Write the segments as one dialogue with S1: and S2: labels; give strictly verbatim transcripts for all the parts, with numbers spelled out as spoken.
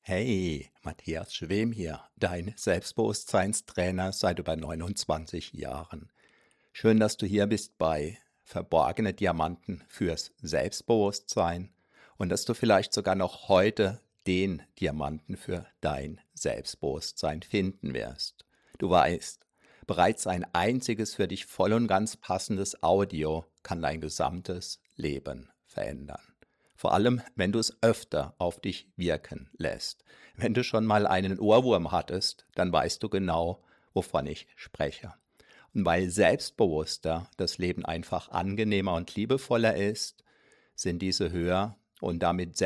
S1: Hey, Matthias Schwem hier, dein Selbstbewusstseinstrainer seit über neunundzwanzig Jahren. Schön, dass du hier bist bei Verborgene Diamanten fürs Selbstbewusstsein und dass du vielleicht sogar noch heute den Diamanten für dein Selbstbewusstsein finden wirst. Du weißt, bereits ein einziges für dich voll und ganz passendes Audio kann dein gesamtes Leben verändern. Vor allem, wenn du es öfter auf dich wirken lässt. Wenn du schon mal einen Ohrwurm hattest, dann weißt du genau, wovon ich spreche. Und weil selbstbewusster das Leben einfach angenehmer und liebevoller ist, sind diese Hör- und damit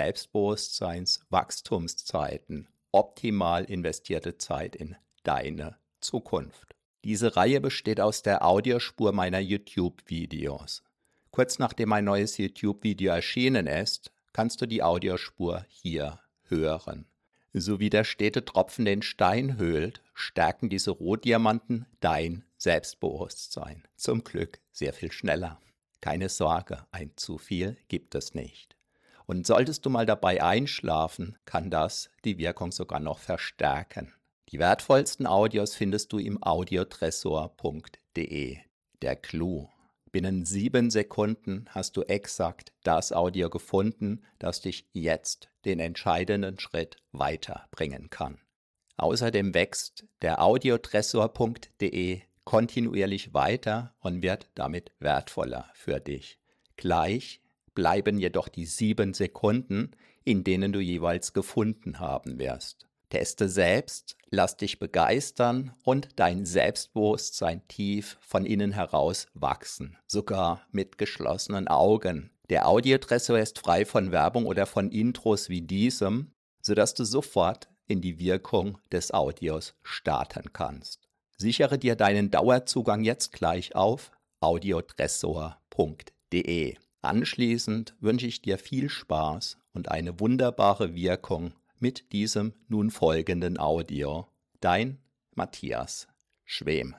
S1: Selbstbewusstseinswachstumszeiten optimal investierte Zeit in deine Zukunft. Diese Reihe besteht aus der Audiospur meiner YouTube-Videos. Kurz nachdem ein neues YouTube-Video erschienen ist, kannst du die Audiospur hier hören. So wie der stete Tropfen den Stein höhlt, stärken diese Rohdiamanten dein Selbstbewusstsein. Zum Glück sehr viel schneller. Keine Sorge, ein zu viel gibt es nicht. Und solltest du mal dabei einschlafen, kann das die Wirkung sogar noch verstärken. Die wertvollsten Audios findest du im audiotresor punkt de. Der Clou. Binnen sieben Sekunden hast du exakt das Audio gefunden, das dich jetzt den entscheidenden Schritt weiterbringen kann. Außerdem wächst der audiotresor punkt de kontinuierlich weiter und wird damit wertvoller für dich. Gleich bleiben jedoch die sieben Sekunden, in denen du jeweils gefunden haben wirst. Teste selbst, lass dich begeistern und dein Selbstbewusstsein tief von innen heraus wachsen, sogar mit geschlossenen Augen. Der Audiotresor ist frei von Werbung oder von Intros wie diesem, sodass du sofort in die Wirkung des Audios starten kannst. Sichere dir deinen Dauerzugang jetzt gleich auf audiotresor punkt de. Anschließend wünsche ich dir viel Spaß und eine wunderbare Wirkung mit diesem nun folgenden Audio. Dein Matthias Schwem.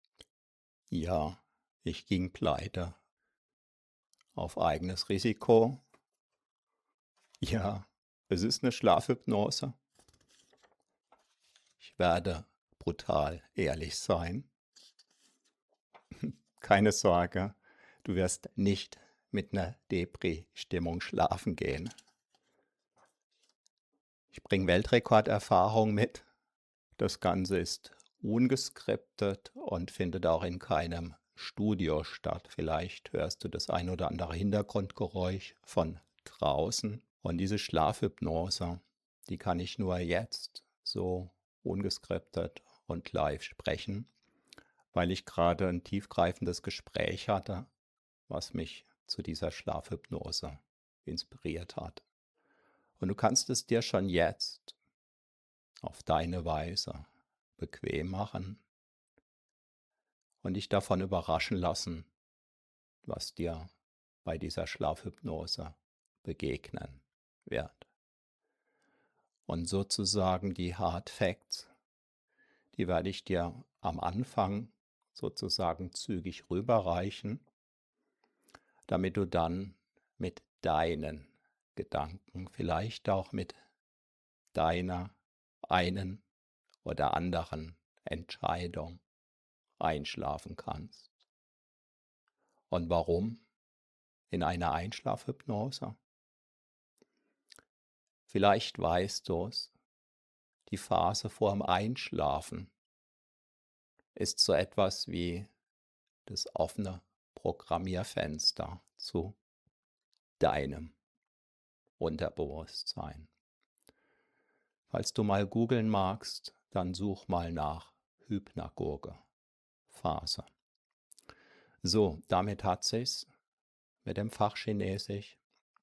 S1: Ja, ich ging pleite. Auf eigenes Risiko. Ja, es ist eine Schlafhypnose. Ich werde brutal ehrlich sein. Keine Sorge, du wirst nicht mit einer Depri-Stimmung schlafen gehen. Ich bringe Weltrekorderfahrung mit. Das Ganze ist ungeskriptet und findet auch in keinem Studio statt. Vielleicht hörst du das ein oder andere Hintergrundgeräusch von draußen. Und diese Schlafhypnose, die kann ich nur jetzt so ungeskriptet und live sprechen, weil ich gerade ein tiefgreifendes Gespräch hatte, was mich zu dieser Schlafhypnose inspiriert hat. Und du kannst es dir schon jetzt auf deine Weise bequem machen und dich davon überraschen lassen, was dir bei dieser Schlafhypnose begegnen wird. Und sozusagen die Hard Facts, die werde ich dir am Anfang sozusagen zügig rüberreichen, damit du dann mit deinen Gedanken, vielleicht auch mit deiner einen oder anderen Entscheidung einschlafen kannst. Und warum in einer Einschlafhypnose? Vielleicht weißt du es, die Phase vorm Einschlafen ist so etwas wie das offene Programmierfenster zu deinem Unterbewusstsein. Falls du mal googeln magst, dann such mal nach Hypnagoge-Phase. So, damit hat sich's mit dem Fach Chinesisch.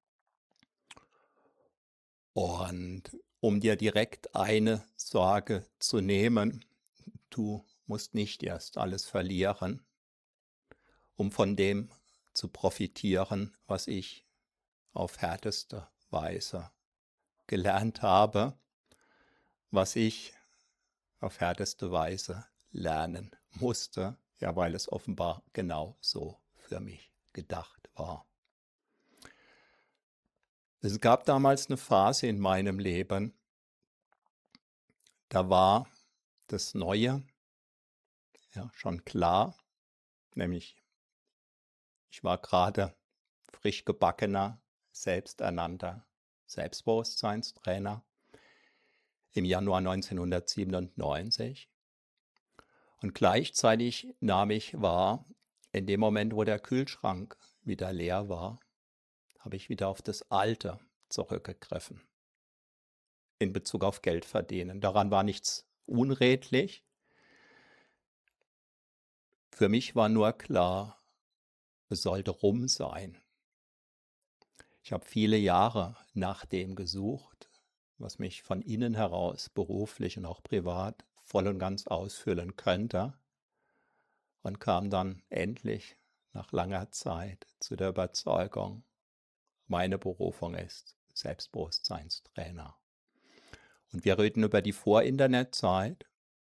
S1: Und um dir direkt eine Sorge zu nehmen, du musst nicht erst alles verlieren, um von dem zu profitieren, was ich auf härteste Weise gelernt habe, was ich auf härteste Weise lernen musste, ja, weil es offenbar genau so für mich gedacht war. Es gab damals eine Phase in meinem Leben, da war das Neue ja schon klar, nämlich ich war gerade frisch gebackener, selbsternannter Selbstbewusstseinstrainer im Januar neunzehnhundertsiebenundneunzig. Und gleichzeitig nahm ich wahr, in dem Moment, wo der Kühlschrank wieder leer war, habe ich wieder auf das Alte zurückgegriffen in Bezug auf Geld verdienen. Daran war nichts unredlich. Für mich war nur klar, es sollte rum sein. Ich habe viele Jahre nach dem gesucht, was mich von innen heraus beruflich und auch privat voll und ganz ausfüllen könnte, und kam dann endlich nach langer Zeit zu der Überzeugung, meine Berufung ist Selbstbewusstseinstrainer. Und wir reden über die Vor-Internet-Zeit.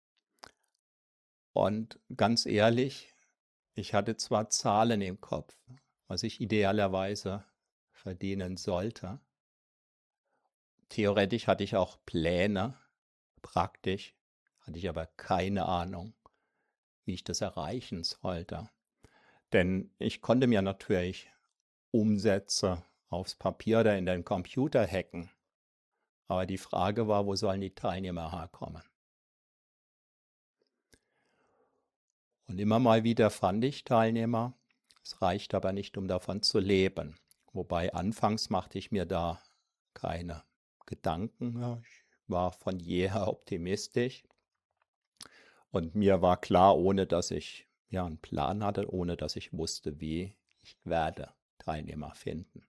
S1: Und ganz ehrlich, ich hatte zwar Zahlen im Kopf, was ich idealerweise verdienen sollte. Theoretisch hatte ich auch Pläne, praktisch hatte ich aber keine Ahnung, wie ich das erreichen sollte. Denn ich konnte mir natürlich Umsätze aufs Papier oder in den Computer hacken. Aber die Frage war, wo sollen die Teilnehmer herkommen? Und immer mal wieder fand ich Teilnehmer. Es reicht aber nicht, um davon zu leben. Wobei anfangs machte ich mir da keine Gedanken. Ja, ich war von jeher optimistisch. Und mir war klar, ohne dass ich ja einen Plan hatte, ohne dass ich wusste, wie, ich werde Teilnehmer finden.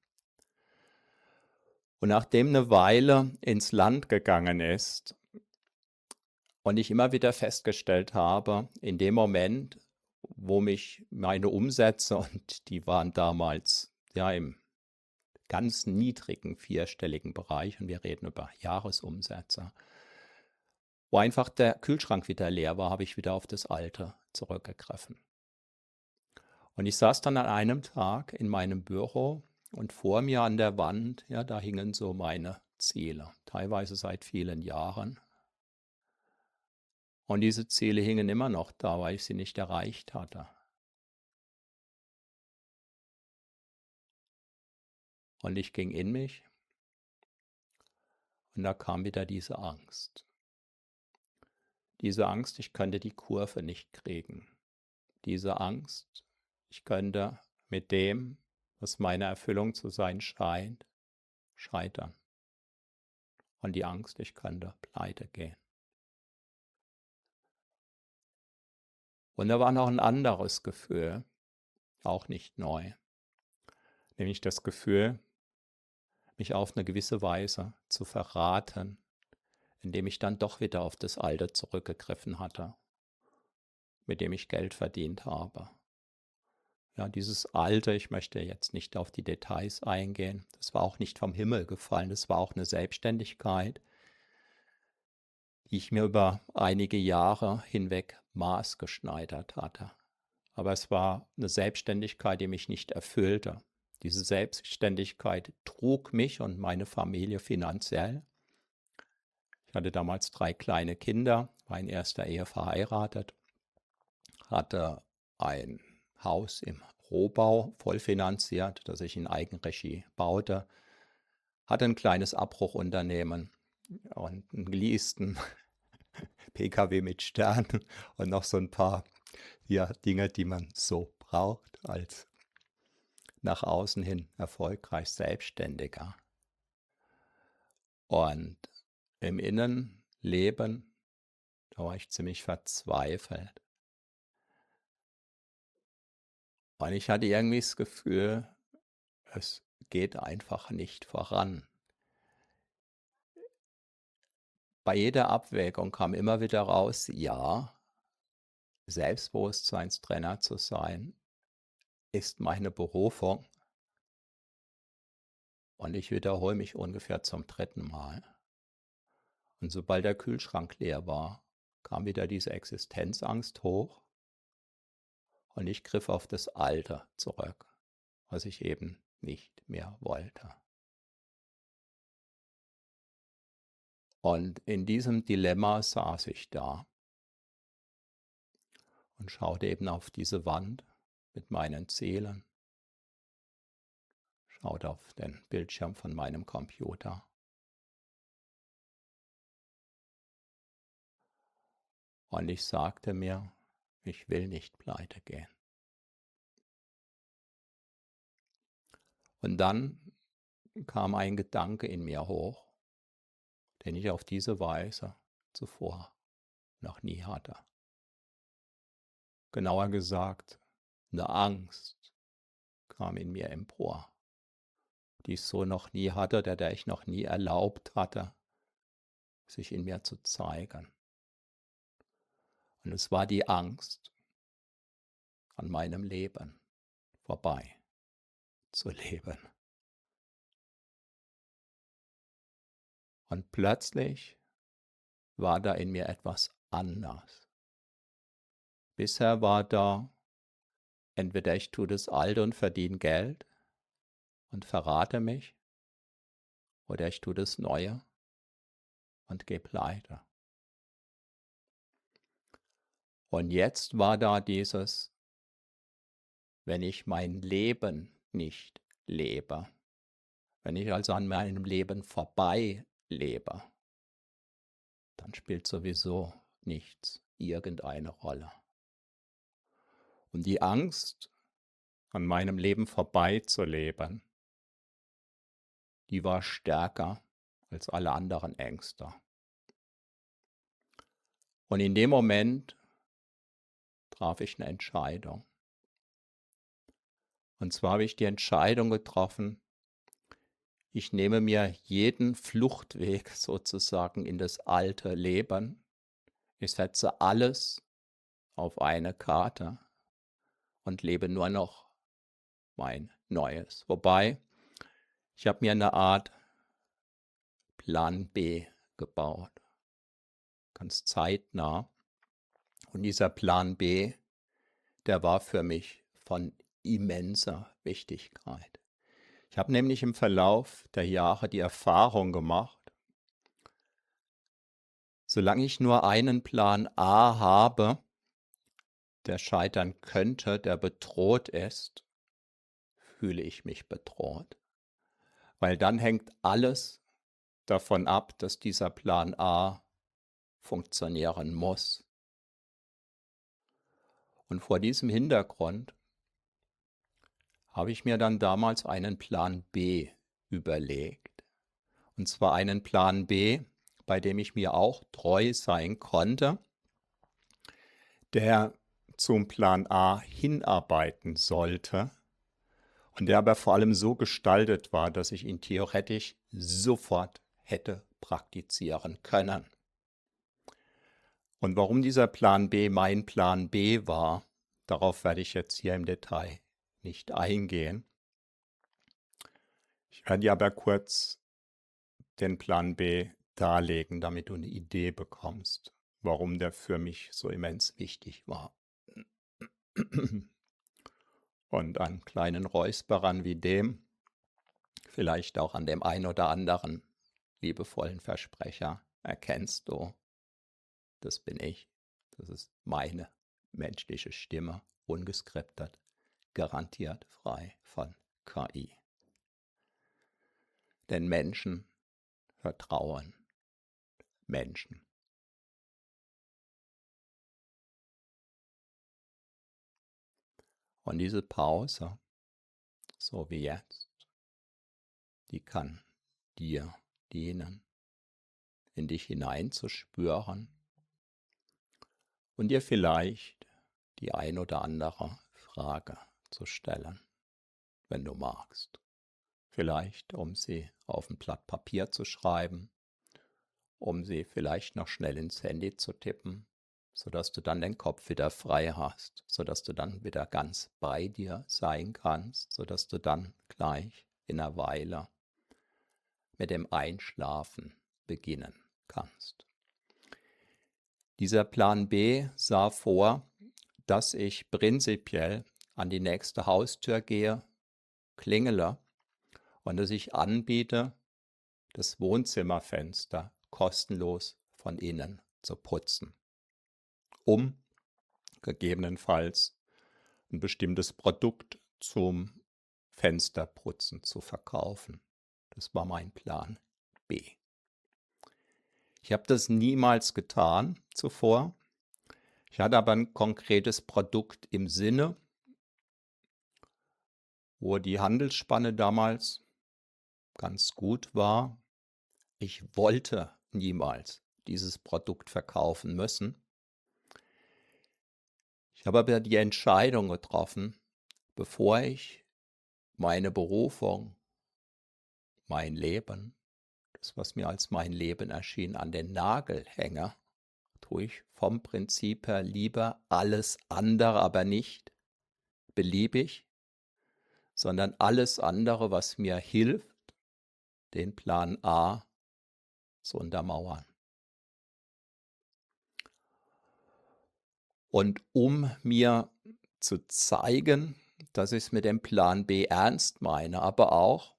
S1: Und nachdem eine Weile ins Land gegangen ist und ich immer wieder festgestellt habe, in dem Moment, wo mich meine Umsätze, und die waren damals ja im ganz niedrigen vierstelligen Bereich, und wir reden über Jahresumsätze, wo einfach der Kühlschrank wieder leer war, habe ich wieder auf das Alte zurückgegriffen. Und ich saß dann an einem Tag in meinem Büro und vor mir an der Wand, ja, da hingen so meine Ziele, teilweise seit vielen Jahren. Und diese Ziele hingen immer noch da, weil ich sie nicht erreicht hatte. Und ich ging in mich und da kam wieder diese Angst. Diese Angst, ich könnte die Kurve nicht kriegen. Diese Angst, ich könnte mit dem, was meine Erfüllung zu sein scheint, scheitern. Und die Angst, ich könnte pleite gehen. Und da war noch ein anderes Gefühl, auch nicht neu, nämlich das Gefühl, mich auf eine gewisse Weise zu verraten, indem ich dann doch wieder auf das Alte zurückgegriffen hatte, mit dem ich Geld verdient habe. Ja, dieses Alte, ich möchte jetzt nicht auf die Details eingehen, das war auch nicht vom Himmel gefallen, das war auch eine Selbstständigkeit, die ich mir über einige Jahre hinweg maßgeschneidert hatte. Aber es war eine Selbstständigkeit, die mich nicht erfüllte. Diese Selbstständigkeit trug mich und meine Familie finanziell. Ich hatte damals drei kleine Kinder, war in erster Ehe verheiratet, hatte ein Haus im Rohbau vollfinanziert, das ich in Eigenregie baute, hatte ein kleines Abbruchunternehmen und einen geleasten P K W mit Stern und noch so ein paar ja, Dinge, die man so braucht als nach außen hin erfolgreich Selbstständiger. Und im Innenleben, da war ich ziemlich verzweifelt. Und ich hatte irgendwie das Gefühl, es geht einfach nicht voran. Bei jeder Abwägung kam immer wieder raus, ja, Selbstbewusstseinstrainer zu sein, ist meine Berufung. Und ich wiederhole mich ungefähr zum dritten Mal. Und sobald der Kühlschrank leer war, kam wieder diese Existenzangst hoch und ich griff auf das Alte zurück, was ich eben nicht mehr wollte. Und in diesem Dilemma saß ich da und schaute eben auf diese Wand mit meinen Zielen, schaute auf den Bildschirm von meinem Computer. Und ich sagte mir, ich will nicht pleite gehen. Und dann kam ein Gedanke in mir hoch, den ich auf diese Weise zuvor noch nie hatte. Genauer gesagt, eine Angst kam in mir empor, die ich so noch nie hatte, der, der ich noch nie erlaubt hatte, sich in mir zu zeigen. Und es war die Angst, an meinem Leben vorbei zu leben. Und plötzlich war da in mir etwas anders. Bisher war da, entweder ich tue das Alte und verdiene Geld und verrate mich, oder ich tue das Neue und gehe pleite. Und jetzt war da dieses, wenn ich mein Leben nicht lebe, wenn ich also an meinem Leben vorbei lebe, dann spielt sowieso nichts irgendeine Rolle. Und die Angst, an meinem Leben vorbei zu leben, die war stärker als alle anderen Ängste. Und in dem Moment traf ich eine Entscheidung. Und zwar habe ich die Entscheidung getroffen, ich nehme mir jeden Fluchtweg sozusagen in das alte Leben. Ich setze alles auf eine Karte und lebe nur noch mein Neues. Wobei, ich habe mir eine Art Plan B gebaut, ganz zeitnah. Und dieser Plan B, der war für mich von immenser Wichtigkeit. Ich habe nämlich im Verlauf der Jahre die Erfahrung gemacht, solange ich nur einen Plan A habe, der scheitern könnte, der bedroht ist, fühle ich mich bedroht. Weil dann hängt alles davon ab, dass dieser Plan A funktionieren muss. Und vor diesem Hintergrund habe ich mir dann damals einen Plan B überlegt. Und zwar einen Plan B, bei dem ich mir auch treu sein konnte, der zum Plan A hinarbeiten sollte und der aber vor allem so gestaltet war, dass ich ihn theoretisch sofort hätte praktizieren können. Und warum dieser Plan B mein Plan B war, darauf werde ich jetzt hier im Detail nicht eingehen. Ich werde dir aber kurz den Plan B darlegen, damit du eine Idee bekommst, warum der für mich so immens wichtig war. Und an kleinen Räusperern wie dem, vielleicht auch an dem ein oder anderen liebevollen Versprecher, erkennst du, das bin ich, das ist meine menschliche Stimme, ungeskriptet, garantiert frei von K I. Denn Menschen vertrauen Menschen. Und diese Pause, so wie jetzt, die kann dir dienen, in dich hineinzuspüren und dir vielleicht die ein oder andere Frage zu stellen, wenn du magst. Vielleicht, um sie auf ein Blatt Papier zu schreiben, um sie vielleicht noch schnell ins Handy zu tippen, sodass du dann den Kopf wieder frei hast, sodass du dann wieder ganz bei dir sein kannst, sodass du dann gleich in einer Weile mit dem Einschlafen beginnen kannst. Dieser Plan B sah vor, dass ich prinzipiell an die nächste Haustür gehe, klingele und dass ich anbiete, das Wohnzimmerfenster kostenlos von innen zu putzen, um gegebenenfalls ein bestimmtes Produkt zum Fensterputzen zu verkaufen. Das war mein Plan B. Ich habe das niemals getan zuvor. Ich hatte aber ein konkretes Produkt im Sinne, wo die Handelsspanne damals ganz gut war. Ich wollte niemals dieses Produkt verkaufen müssen. Ich habe aber die Entscheidung getroffen, bevor ich meine Berufung, mein Leben, das, was mir als mein Leben erschien, an den Nagel hänge, tue ich vom Prinzip her lieber alles andere, aber nicht beliebig, sondern alles andere, was mir hilft, den Plan A zu untermauern. Und um mir zu zeigen, dass ich es mit dem Plan B ernst meine, aber auch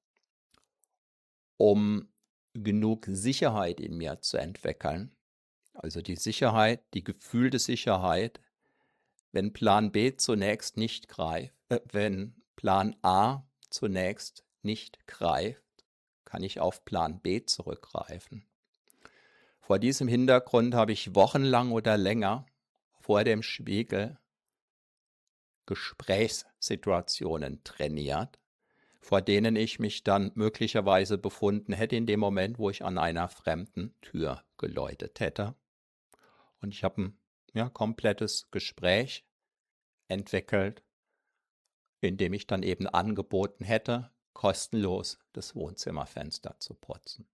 S1: um genug Sicherheit in mir zu entwickeln, also die Sicherheit, die gefühlte Sicherheit, wenn Plan B zunächst nicht greift, äh, wenn Plan A zunächst nicht greift, kann ich auf Plan B zurückgreifen. Vor diesem Hintergrund habe ich wochenlang oder länger vor dem Spiegel Gesprächssituationen trainiert, vor denen ich mich dann möglicherweise befunden hätte in dem Moment, wo ich an einer fremden Tür geläutet hätte. Und ich habe ein ja, komplettes Gespräch entwickelt, in dem ich dann eben angeboten hätte, kostenlos das Wohnzimmerfenster zu putzen.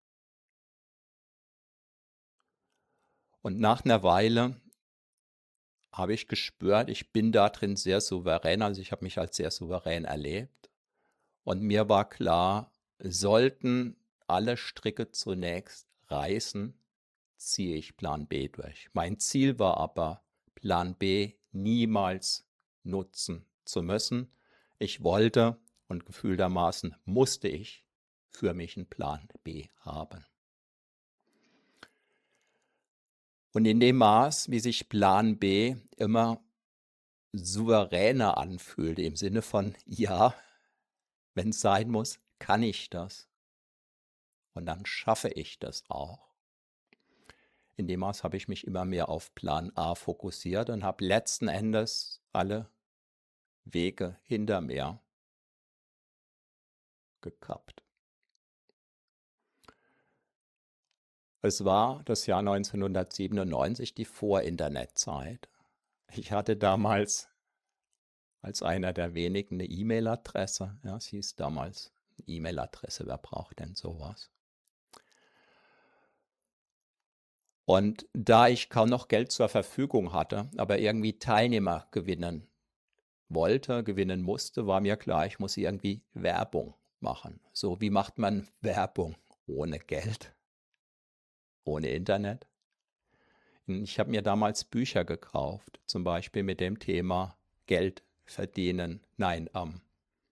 S1: Und nach einer Weile habe ich gespürt, ich bin da drin sehr souverän, also ich habe mich als sehr souverän erlebt. Und mir war klar, sollten alle Stricke zunächst reißen, ziehe ich Plan B durch. Mein Ziel war aber, Plan B niemals nutzen zu müssen. Ich wollte und gefühltermaßen musste ich für mich einen Plan B haben. Und in dem Maß, wie sich Plan B immer souveräner anfühlte, im Sinne von, ja, wenn es sein muss, kann ich das. Und dann schaffe ich das auch. In dem Maß habe ich mich immer mehr auf Plan A fokussiert und habe letzten Endes alle Wege hinter mir gekappt. Es war das Jahr neunzehnhundertsiebenundneunzig, die Vor-Internet-Zeit. Ich hatte damals als einer der wenigen eine E-Mail-Adresse. Ja, es hieß damals E-Mail-Adresse, wer braucht denn sowas? Und da ich kaum noch Geld zur Verfügung hatte, aber irgendwie Teilnehmer gewinnen wollte, gewinnen musste, war mir klar, ich muss irgendwie Werbung machen. So, wie macht man Werbung ohne Geld, ohne Internet? Ich habe mir damals Bücher gekauft, zum Beispiel mit dem Thema Geld verdienen, nein, ähm,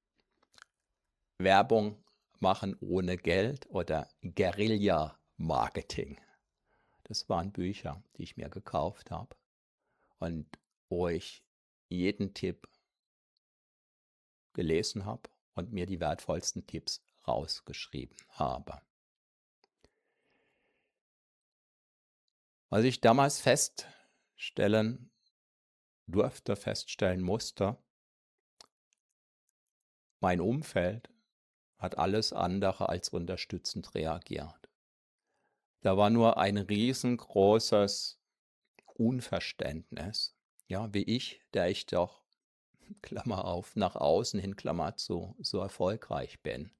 S1: Werbung machen ohne Geld oder Guerilla-Marketing. Das waren Bücher, die ich mir gekauft habe und wo ich jeden Tipp gelesen habe und mir die wertvollsten Tipps rausgeschrieben habe. Was ich damals feststellen durfte, feststellen musste, mein Umfeld hat alles andere als unterstützend reagiert. Da war nur ein riesengroßes Unverständnis, ja, wie ich, der ich doch, Klammer auf, nach außen hin, Klammer zu, so erfolgreich bin.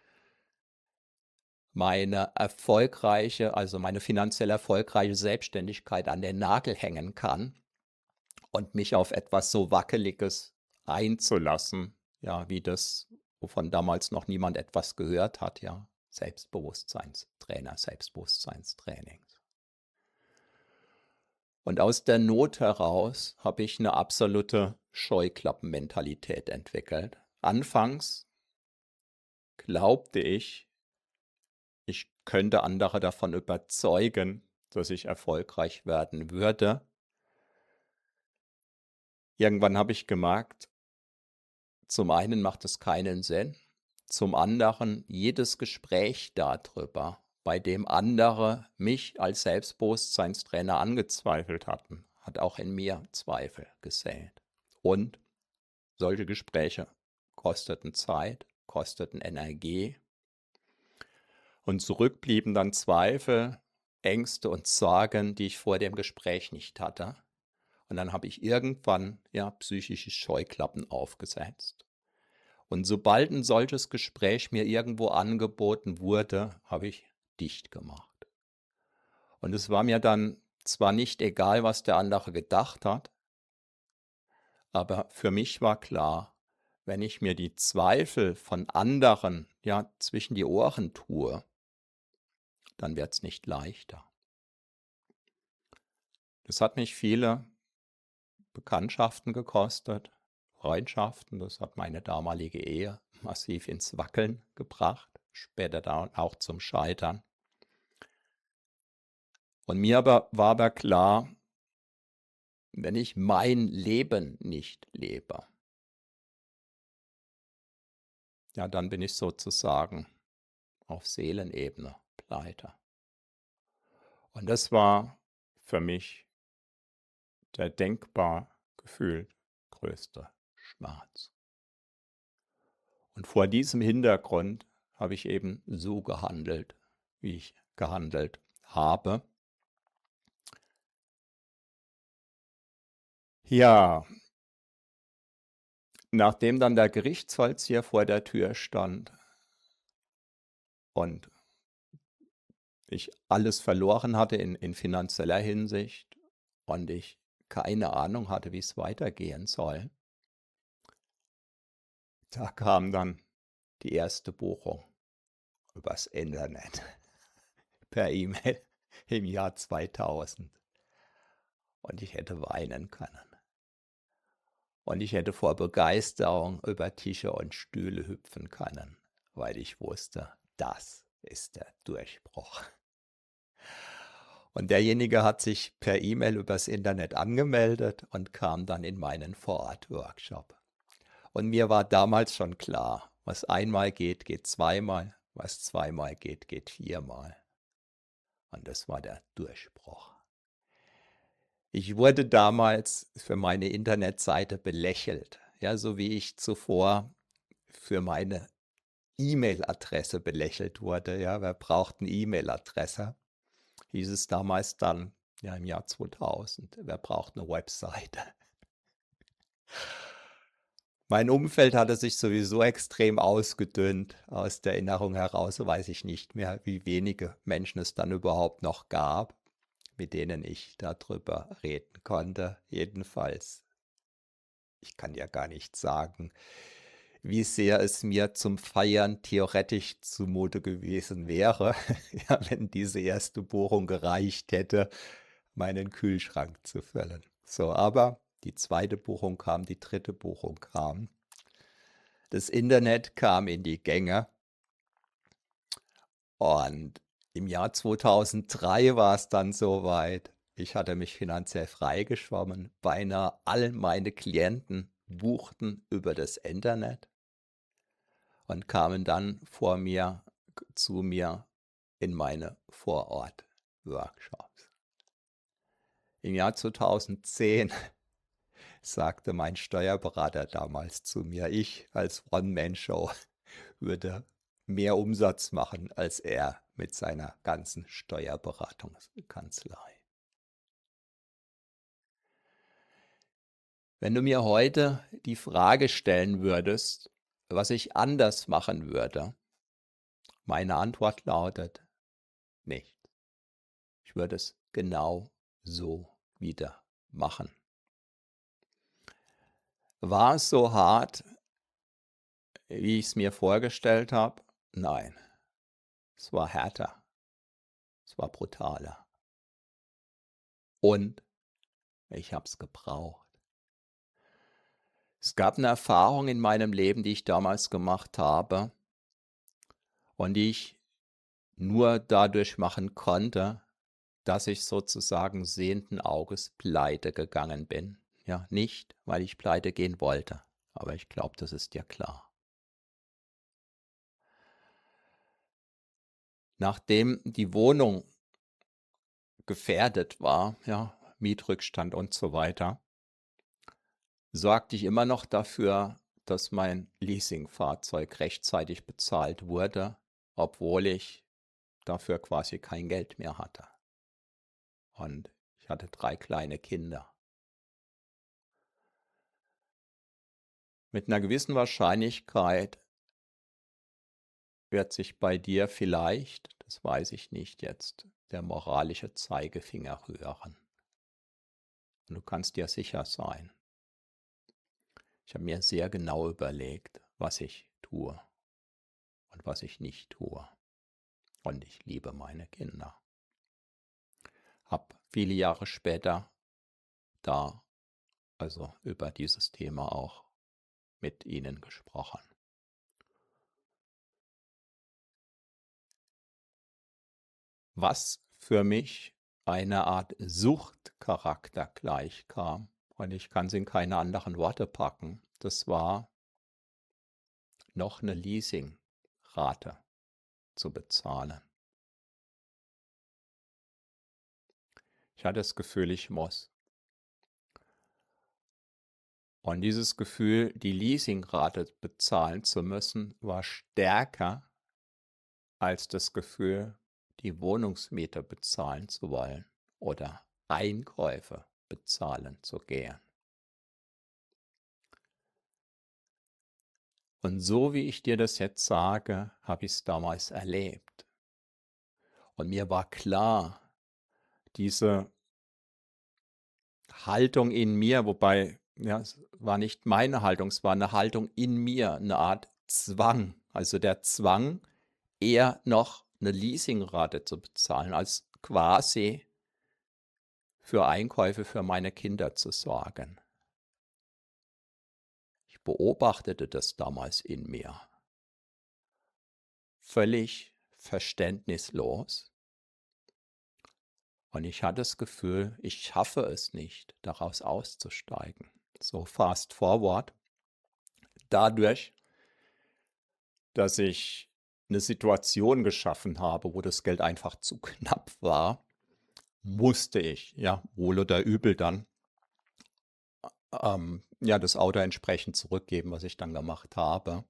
S1: Meine erfolgreiche, also meine finanziell erfolgreiche Selbstständigkeit an den Nagel hängen kann und mich auf etwas so Wackeliges einzulassen, ja, wie das, wovon damals noch niemand etwas gehört hat, ja, Selbstbewusstseinstrainer, Selbstbewusstseinstrainings. Und aus der Not heraus habe ich eine absolute Scheuklappenmentalität entwickelt. Anfangs glaubte ich, ich könnte andere davon überzeugen, dass ich erfolgreich werden würde. Irgendwann habe ich gemerkt, zum einen macht es keinen Sinn, zum anderen jedes Gespräch darüber, bei dem andere mich als Selbstbewusstseinstrainer angezweifelt hatten, hat auch in mir Zweifel gesät. Und solche Gespräche kosteten Zeit, kosteten Energie. Und zurück blieben dann Zweifel, Ängste und Sorgen, die ich vor dem Gespräch nicht hatte. Und dann habe ich irgendwann ja psychische Scheuklappen aufgesetzt. Und sobald ein solches Gespräch mir irgendwo angeboten wurde, habe ich dicht gemacht. Und es war mir dann zwar nicht egal, was der andere gedacht hat, aber für mich war klar, wenn ich mir die Zweifel von anderen ja zwischen die Ohren tue, dann wird es nicht leichter. Das hat mich viele Bekanntschaften gekostet, Freundschaften, das hat meine damalige Ehe massiv ins Wackeln gebracht, später dann auch zum Scheitern. Und mir aber war aber klar, wenn ich mein Leben nicht lebe, ja, dann bin ich sozusagen auf Seelenebene pleite. Und das war für mich der denkbar gefühlt größte Schmerz. Und vor diesem Hintergrund habe ich eben so gehandelt, wie ich gehandelt habe. Ja, nachdem dann der Gerichtsvollzieher vor der Tür stand und ich alles verloren hatte in, in finanzieller Hinsicht und ich keine Ahnung hatte, wie es weitergehen soll, da kam dann die erste Buchung übers Internet per E-Mail im Jahr zweitausend. Und ich hätte weinen können. Und ich hätte vor Begeisterung über Tische und Stühle hüpfen können, weil ich wusste, das ist der Durchbruch. Und derjenige hat sich per E-Mail übers Internet angemeldet und kam dann in meinen Vorort-Workshop. Und mir war damals schon klar, was einmal geht, geht zweimal, was zweimal geht, geht viermal. Und das war der Durchbruch. Ich wurde damals für meine Internetseite belächelt, ja, so wie ich zuvor für meine E-Mail-Adresse belächelt wurde. Ja, wer braucht eine E-Mail-Adresse? Hieß es damals dann, ja, im Jahr zweitausend. Wer braucht eine Webseite? Mein Umfeld hatte sich sowieso extrem ausgedünnt. Aus der Erinnerung heraus weiß ich nicht mehr, wie wenige Menschen es dann überhaupt noch gab, mit denen ich darüber reden konnte. Jedenfalls, ich kann ja gar nicht sagen, wie sehr es mir zum Feiern theoretisch zumute gewesen wäre, ja, wenn diese erste Bohrung gereicht hätte, meinen Kühlschrank zu füllen. So, aber die zweite Buchung kam, die dritte Buchung kam. Das Internet kam in die Gänge und im Jahr zweitausenddrei war es dann soweit. Ich hatte mich finanziell freigeschwommen. Beinahe all meine Klienten buchten über das Internet und kamen dann vor mir, zu mir in meine Vorort-Workshops. Im Jahr zweitausendzehn sagte mein Steuerberater damals zu mir, ich als One-Man-Show würde mehr Umsatz machen als er mit seiner ganzen Steuerberatungskanzlei. Wenn du mir heute die Frage stellen würdest, was ich anders machen würde, meine Antwort lautet, nicht. Ich würde es genau so wieder machen. War es so hart, wie ich es mir vorgestellt habe? Nein. Es war härter. Es war brutaler. Und ich habe es gebraucht. Es gab eine Erfahrung in meinem Leben, die ich damals gemacht habe und die ich nur dadurch machen konnte, dass ich sozusagen sehenden Auges pleite gegangen bin. Ja, nicht, weil ich pleite gehen wollte, aber ich glaube, das ist dir klar. Nachdem die Wohnung gefährdet war, ja, Mietrückstand und so weiter, sorgte ich immer noch dafür, dass mein Leasingfahrzeug rechtzeitig bezahlt wurde, obwohl ich dafür quasi kein Geld mehr hatte. Und ich hatte drei kleine Kinder. Mit einer gewissen Wahrscheinlichkeit wird sich bei dir vielleicht, das weiß ich nicht jetzt, der moralische Zeigefinger rühren. Und du kannst dir sicher sein, ich habe mir sehr genau überlegt, was ich tue und was ich nicht tue. Und ich liebe meine Kinder. Hab viele Jahre später da, also über dieses Thema auch mit ihnen gesprochen. Was für mich eine Art Suchtcharakter gleichkam, und ich kann es in keine anderen Worte packen, das war noch eine Leasingrate zu bezahlen. Ich hatte das Gefühl, ich muss. Und dieses Gefühl, die Leasingrate bezahlen zu müssen, war stärker als das Gefühl, die Wohnungsmiete bezahlen zu wollen oder Einkäufe bezahlen zu gehen. Und so wie ich dir das jetzt sage, habe ich es damals erlebt. Und mir war klar, diese Haltung in mir, wobei, ja, es war nicht meine Haltung, es war eine Haltung in mir, eine Art Zwang. Also der Zwang, eher noch eine Leasingrate zu bezahlen, als quasi für Einkäufe für meine Kinder zu sorgen. Ich beobachtete das damals in mir. Völlig verständnislos. Und ich hatte das Gefühl, ich schaffe es nicht, daraus auszusteigen. So fast forward. Dadurch, dass ich eine Situation geschaffen habe, wo das Geld einfach zu knapp war, musste ich, ja, wohl oder übel dann, ähm, ja, das Auto entsprechend zurückgeben, was ich dann gemacht habe.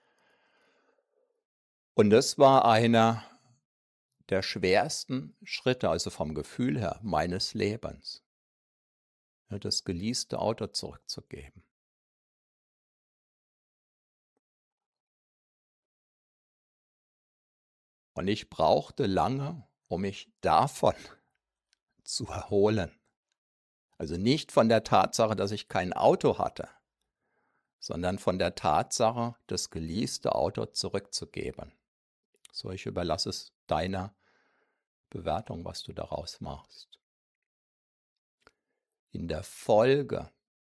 S1: Und das war einer der schwersten Schritte, also vom Gefühl her, meines Lebens, ja, das geleaste Auto zurückzugeben. Und ich brauchte lange, um mich davon zu erholen. Also nicht von der Tatsache, dass ich kein Auto hatte, sondern von der Tatsache, das geleaste Auto zurückzugeben. So, ich überlasse es deiner Bewertung, was du daraus machst. In der Folge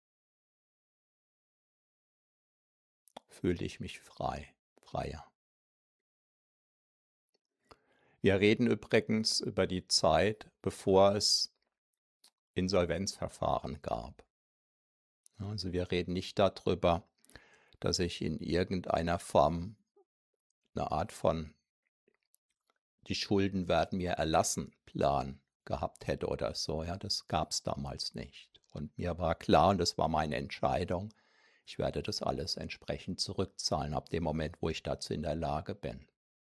S1: fühlte ich mich frei, freier. Wir reden übrigens über die Zeit, bevor es Insolvenzverfahren gab. Also wir reden nicht darüber, dass ich in irgendeiner Form eine Art von die Schulden werden mir erlassen Plan gehabt hätte oder so. Ja, das gab es damals nicht. Und mir war klar, und das war meine Entscheidung, ich werde das alles entsprechend zurückzahlen, ab dem Moment, wo ich dazu in der Lage bin.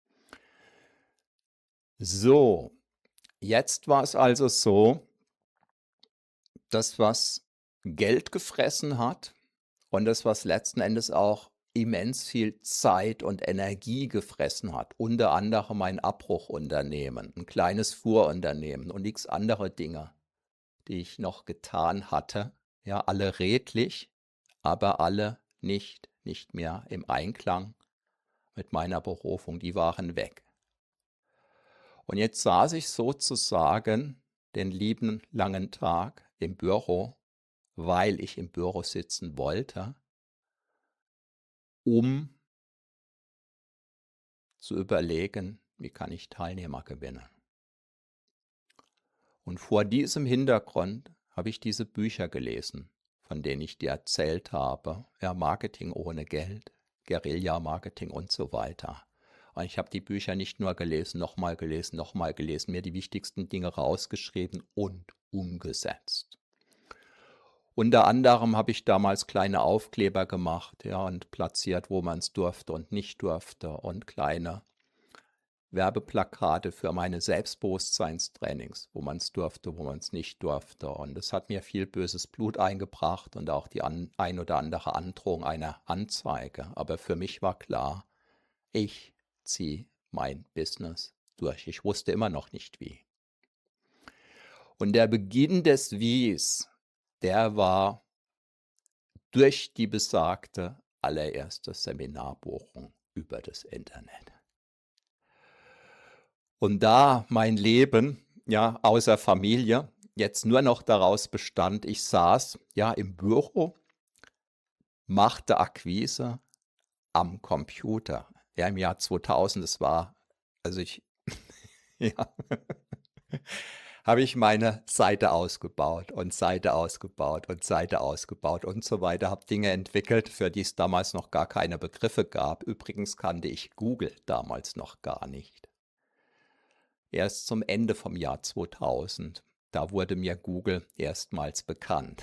S1: So, jetzt war es also so, das, was Geld gefressen hat und das, was letzten Endes auch immens viel Zeit und Energie gefressen hat, unter anderem ein Abbruchunternehmen, ein kleines Fuhrunternehmen und nichts andere Dinge, die ich noch getan hatte, ja, alle redlich, aber alle nicht, nicht mehr im Einklang mit meiner Berufung, die waren weg. Und jetzt saß ich sozusagen den lieben langen Tag im Büro, weil ich im Büro sitzen wollte, um zu überlegen, wie kann ich Teilnehmer gewinnen. Und vor diesem Hintergrund habe ich diese Bücher gelesen, von denen ich dir erzählt habe. Ja, Marketing ohne Geld, Guerilla-Marketing und so weiter. Und ich habe die Bücher nicht nur gelesen, nochmal gelesen, nochmal gelesen, mir die wichtigsten Dinge rausgeschrieben und umgesetzt. Unter anderem habe ich damals kleine Aufkleber gemacht, ja, und platziert, wo man es durfte und nicht durfte, und kleine Werbeplakate für meine Selbstbewusstseinstrainings, wo man es durfte, wo man es nicht durfte. Und es hat mir viel böses Blut eingebracht und auch die an, ein oder andere Androhung einer Anzeige. Aber für mich war klar, ich ziehe mein Business durch. Ich wusste immer noch nicht wie. Und der Beginn des Wies, der war durch die besagte allererste Seminarbuchung über das Internet. Und da mein Leben, ja, außer Familie, jetzt nur noch daraus bestand, ich saß ja im Büro, machte Akquise am Computer. Ja, im Jahr zweitausend, das war, also ich, ja, habe ich meine Seite ausgebaut und Seite ausgebaut und Seite ausgebaut und so weiter, habe Dinge entwickelt, für die es damals noch gar keine Begriffe gab. Übrigens kannte ich Google damals noch gar nicht. Erst zum Ende vom Jahr zweitausend, da wurde mir Google erstmals bekannt.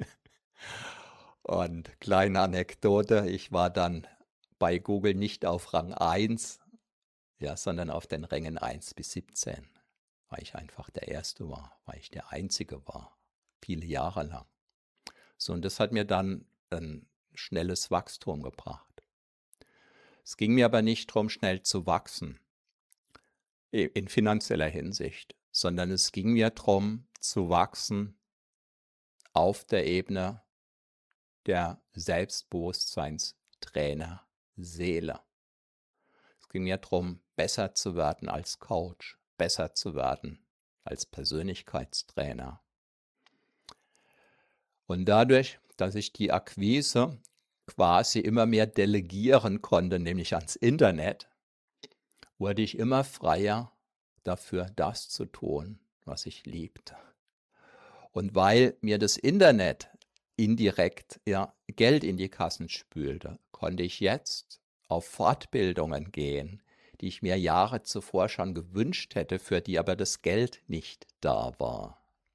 S1: Und kleine Anekdote, ich war dann bei Google nicht auf Rang eins, ja, sondern auf den Rängen eins bis siebzehn, weil ich einfach der Erste war, weil ich der Einzige war, viele Jahre lang. So, und das hat mir dann ein schnelles Wachstum gebracht. Es ging mir aber nicht darum, schnell zu wachsen, in finanzieller Hinsicht, sondern es ging mir darum, zu wachsen auf der Ebene der Selbstbewusstseinstrainer Seele. Es ging mir darum, besser zu werden als Coach, besser zu werden als Persönlichkeitstrainer. Und dadurch, dass ich die Akquise quasi immer mehr delegieren konnte, nämlich ans Internet, wurde ich immer freier dafür, das zu tun, was ich liebte. Und weil mir das Internet indirekt ja, Geld in die Kassen spülte, konnte ich jetzt auf Fortbildungen gehen, die ich mir Jahre zuvor schon gewünscht hätte, für die aber das Geld nicht da war.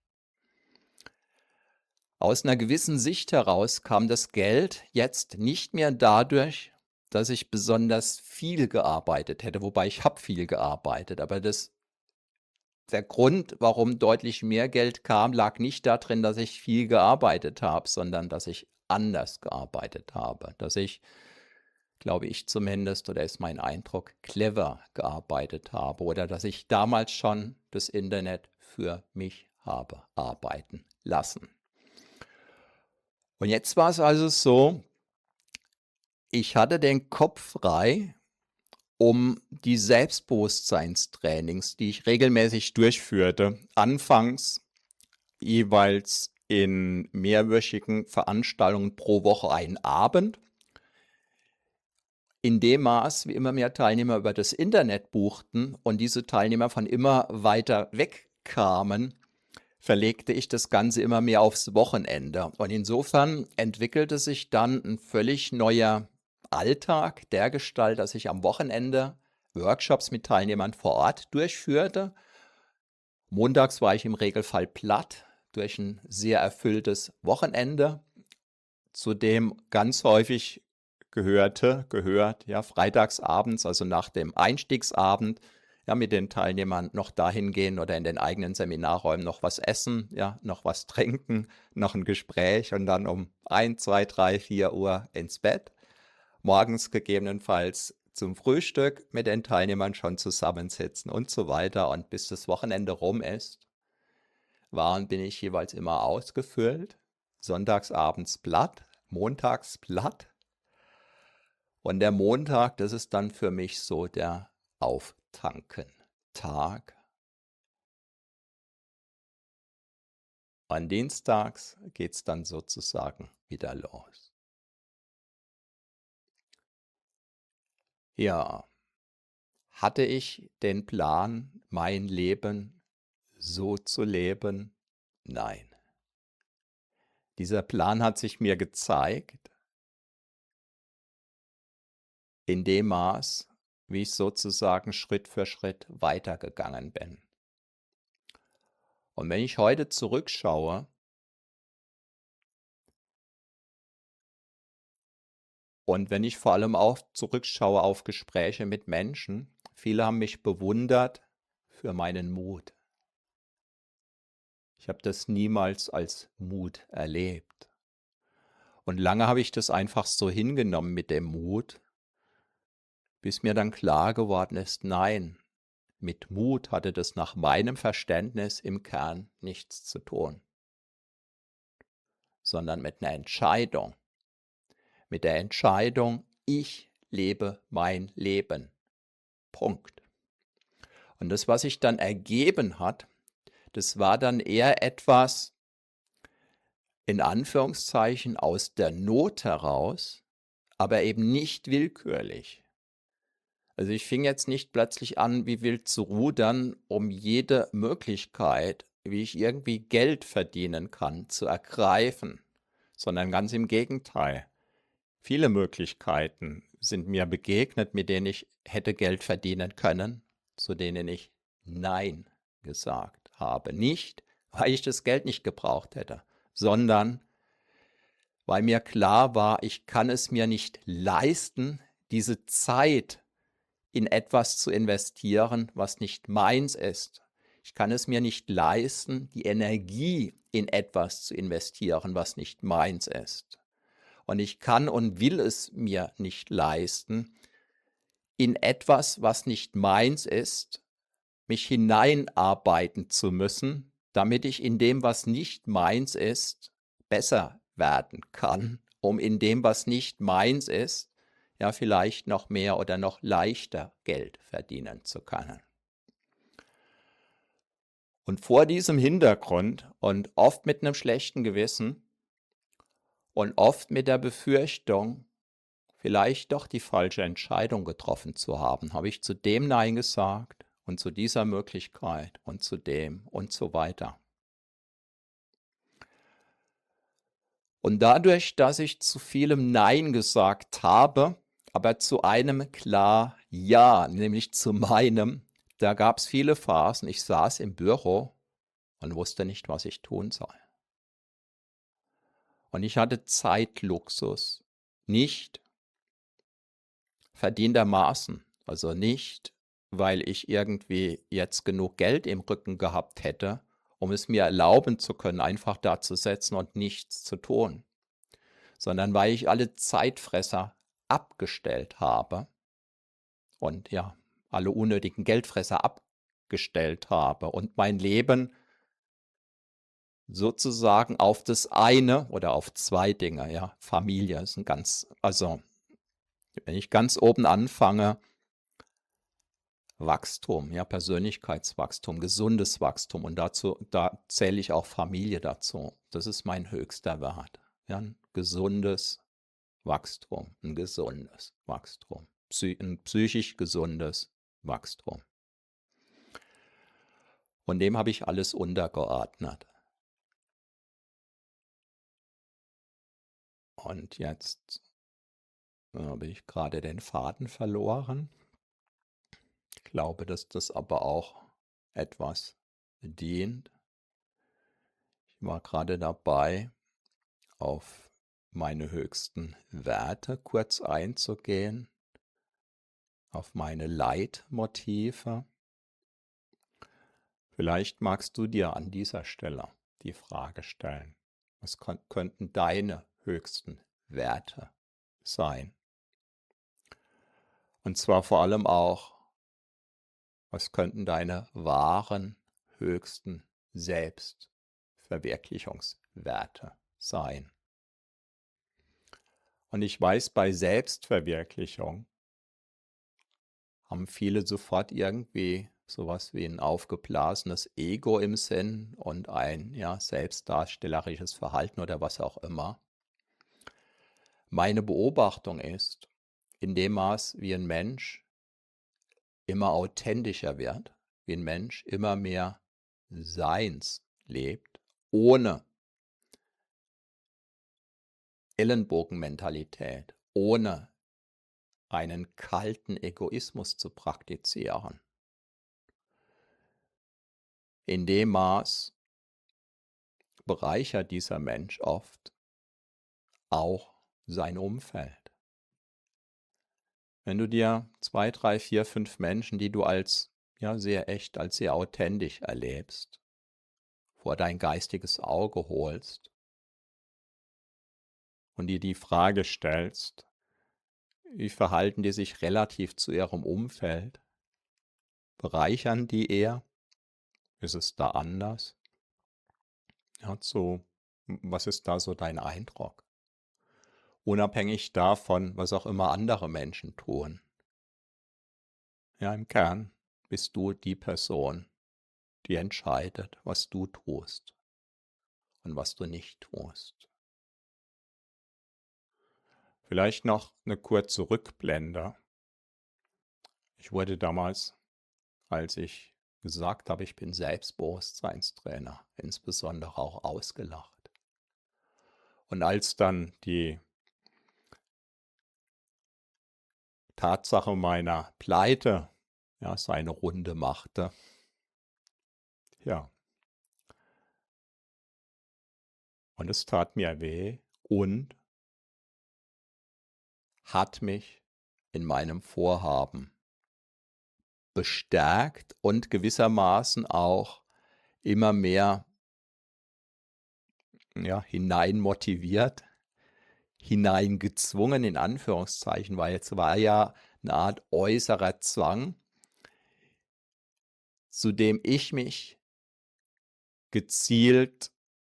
S1: Aus einer gewissen Sicht heraus kam das Geld jetzt nicht mehr dadurch, dass ich besonders viel gearbeitet hätte, wobei ich habe viel gearbeitet, aber das, der Grund, warum deutlich mehr Geld kam, lag nicht darin, dass ich viel gearbeitet habe, sondern dass ich anders gearbeitet habe, dass ich, glaube ich zumindest, oder ist mein Eindruck, clever gearbeitet habe oder dass ich damals schon das Internet für mich habe arbeiten lassen. Und jetzt war es also so, ich hatte den Kopf frei, um die Selbstbewusstseinstrainings, die ich regelmäßig durchführte, anfangs jeweils in mehrwöchigen Veranstaltungen pro Woche einen Abend, in dem Maß, wie immer mehr Teilnehmer über das Internet buchten und diese Teilnehmer von immer weiter weg kamen, verlegte ich das Ganze immer mehr aufs Wochenende. Und insofern entwickelte sich dann ein völlig neuer Alltag dergestalt, dass ich am Wochenende Workshops mit Teilnehmern vor Ort durchführte. Montags war ich im Regelfall platt durch ein sehr erfülltes Wochenende, zu dem ganz häufig gehörte, gehört, ja, freitagsabends, also nach dem Einstiegsabend, ja, mit den Teilnehmern noch dahin gehen oder in den eigenen Seminarräumen noch was essen, ja, noch was trinken, noch ein Gespräch und dann um ein, zwei, drei, vier Uhr ins Bett. Morgens gegebenenfalls zum Frühstück mit den Teilnehmern schon zusammensitzen und so weiter. Und bis das Wochenende rum ist, war und bin ich jeweils immer ausgefüllt. Sonntagsabends platt, montags platt. Und der Montag, das ist dann für mich so der Auftanken-Tag. Und dienstags geht es dann sozusagen wieder los. Ja, hatte ich den Plan, mein Leben so zu leben? Nein. Dieser Plan hat sich mir gezeigt in dem Maß, wie ich sozusagen Schritt für Schritt weitergegangen bin. Und wenn ich heute zurückschaue und wenn ich vor allem auch zurückschaue auf Gespräche mit Menschen, viele haben mich bewundert für meinen Mut. Ich habe das niemals als Mut erlebt. Und lange habe ich das einfach so hingenommen mit dem Mut, bis mir dann klar geworden ist, nein, mit Mut hatte das nach meinem Verständnis im Kern nichts zu tun, sondern mit einer Entscheidung. Mit der Entscheidung, ich lebe mein Leben. Punkt. Und das, was sich dann ergeben hat, das war dann eher etwas, in Anführungszeichen, aus der Not heraus, aber eben nicht willkürlich. Also ich fing jetzt nicht plötzlich an, wie wild zu rudern, um jede Möglichkeit, wie ich irgendwie Geld verdienen kann, zu ergreifen, sondern ganz im Gegenteil. Viele Möglichkeiten sind mir begegnet, mit denen ich hätte Geld verdienen können, zu denen ich Nein gesagt habe. Nicht, weil ich das Geld nicht gebraucht hätte, sondern weil mir klar war, ich kann es mir nicht leisten, diese Zeit in etwas zu investieren, was nicht meins ist. Ich kann es mir nicht leisten, die Energie in etwas zu investieren, was nicht meins ist. Und ich kann und will es mir nicht leisten, in etwas, was nicht meins ist, mich hineinarbeiten zu müssen, damit ich in dem, was nicht meins ist, besser werden kann, um in dem, was nicht meins ist, ja vielleicht noch mehr oder noch leichter Geld verdienen zu können. Und vor diesem Hintergrund und oft mit einem schlechten Gewissen und oft mit der Befürchtung, vielleicht doch die falsche Entscheidung getroffen zu haben, habe ich zu dem Nein gesagt und zu dieser Möglichkeit und zu dem und so weiter. Und dadurch, dass ich zu vielem Nein gesagt habe, aber zu einem klar Ja, nämlich zu meinem, da gab es viele Phasen, ich saß im Büro und wusste nicht, was ich tun soll. Und ich hatte Zeitluxus, nicht verdientermaßen, also nicht, weil ich irgendwie jetzt genug Geld im Rücken gehabt hätte, um es mir erlauben zu können, einfach da zu sitzen und nichts zu tun, sondern weil ich alle Zeitfresser abgestellt habe und ja, alle unnötigen Geldfresser abgestellt habe und mein Leben sozusagen auf das eine oder auf zwei Dinge, ja, Familie ist ein ganz, also wenn ich ganz oben anfange, Wachstum, ja, Persönlichkeitswachstum, gesundes Wachstum und dazu, da zähle ich auch Familie dazu. Das ist mein höchster Wert. Ja, ein gesundes Wachstum, ein gesundes Wachstum, Psy ein psychisch gesundes Wachstum. Und dem habe ich alles untergeordnet. Und jetzt habe ich gerade den Faden verloren. Ich glaube, dass das aber auch etwas dient. Ich war gerade dabei, auf meine höchsten Werte kurz einzugehen, auf meine Leitmotive. Vielleicht magst du dir an dieser Stelle die Frage stellen, was könnten deine höchsten Werte sein? Und zwar vor allem auch, was könnten deine wahren, höchsten Selbstverwirklichungswerte sein? Und ich weiß, bei Selbstverwirklichung haben viele sofort irgendwie sowas wie ein aufgeblasenes Ego im Sinn und ein ja, selbstdarstellerisches Verhalten oder was auch immer. Meine Beobachtung ist, in dem Maß, wie ein Mensch immer authentischer wird, wie ein Mensch immer mehr Seins lebt, ohne Ellenbogenmentalität, ohne einen kalten Egoismus zu praktizieren. In dem Maß bereichert dieser Mensch oft auch sein Umfeld. Wenn du dir zwei, drei, vier, fünf Menschen, die du als ja sehr echt, als sehr authentisch erlebst, vor dein geistiges Auge holst und dir die Frage stellst, wie verhalten die sich relativ zu ihrem Umfeld? Bereichern die eher? Ist es da anders? Ja, so, was ist da so dein Eindruck? Unabhängig davon, was auch immer andere Menschen tun. Ja, im Kern bist du die Person, die entscheidet, was du tust und was du nicht tust. Vielleicht noch eine kurze Rückblende. Ich wurde damals, als ich gesagt habe, ich bin Selbstbewusstseinstrainer, insbesondere auch ausgelacht. Und als dann die Tatsache meiner Pleite ja, seine Runde machte, ja, und es tat mir weh und hat mich in meinem Vorhaben bestärkt und gewissermaßen auch immer mehr ja, hinein motiviert, hineingezwungen in Anführungszeichen, weil es war ja eine Art äußerer Zwang, zu dem ich mich gezielt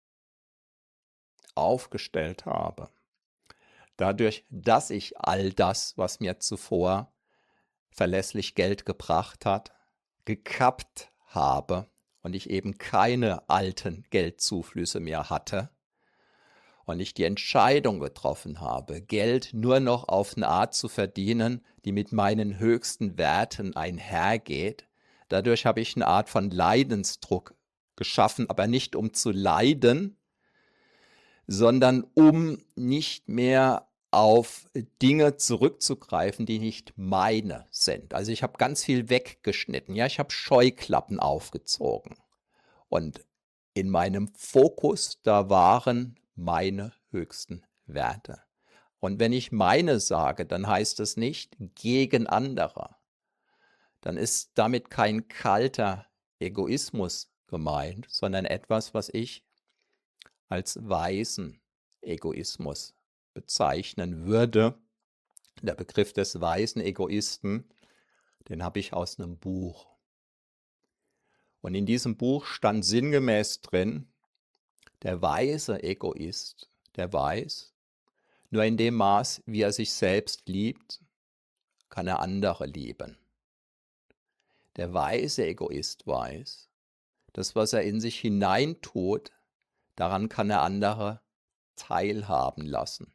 S1: aufgestellt habe. Dadurch, dass ich all das, was mir zuvor verlässlich Geld gebracht hat, gekappt habe und ich eben keine alten Geldzuflüsse mehr hatte und ich die Entscheidung getroffen habe, Geld nur noch auf eine Art zu verdienen, die mit meinen höchsten Werten einhergeht. Dadurch habe ich eine Art von Leidensdruck geschaffen, aber nicht um zu leiden, sondern um nicht mehr auf Dinge zurückzugreifen, die nicht meine sind. Also ich habe ganz viel weggeschnitten. Ja, ich habe Scheuklappen aufgezogen. Und in meinem Fokus, da waren meine höchsten Werte. Und wenn ich meine sage, dann heißt es nicht gegen andere. Dann ist damit kein kalter Egoismus gemeint, sondern etwas, was ich als weisen Egoismus bezeichnen würde. Der Begriff des weisen Egoisten, den habe ich aus einem Buch. Und in diesem Buch stand sinngemäß drin, der weise Egoist, der weiß, nur in dem Maß, wie er sich selbst liebt, kann er andere lieben. Der weise Egoist weiß, das, was er in sich hineintut, daran kann er andere teilhaben lassen.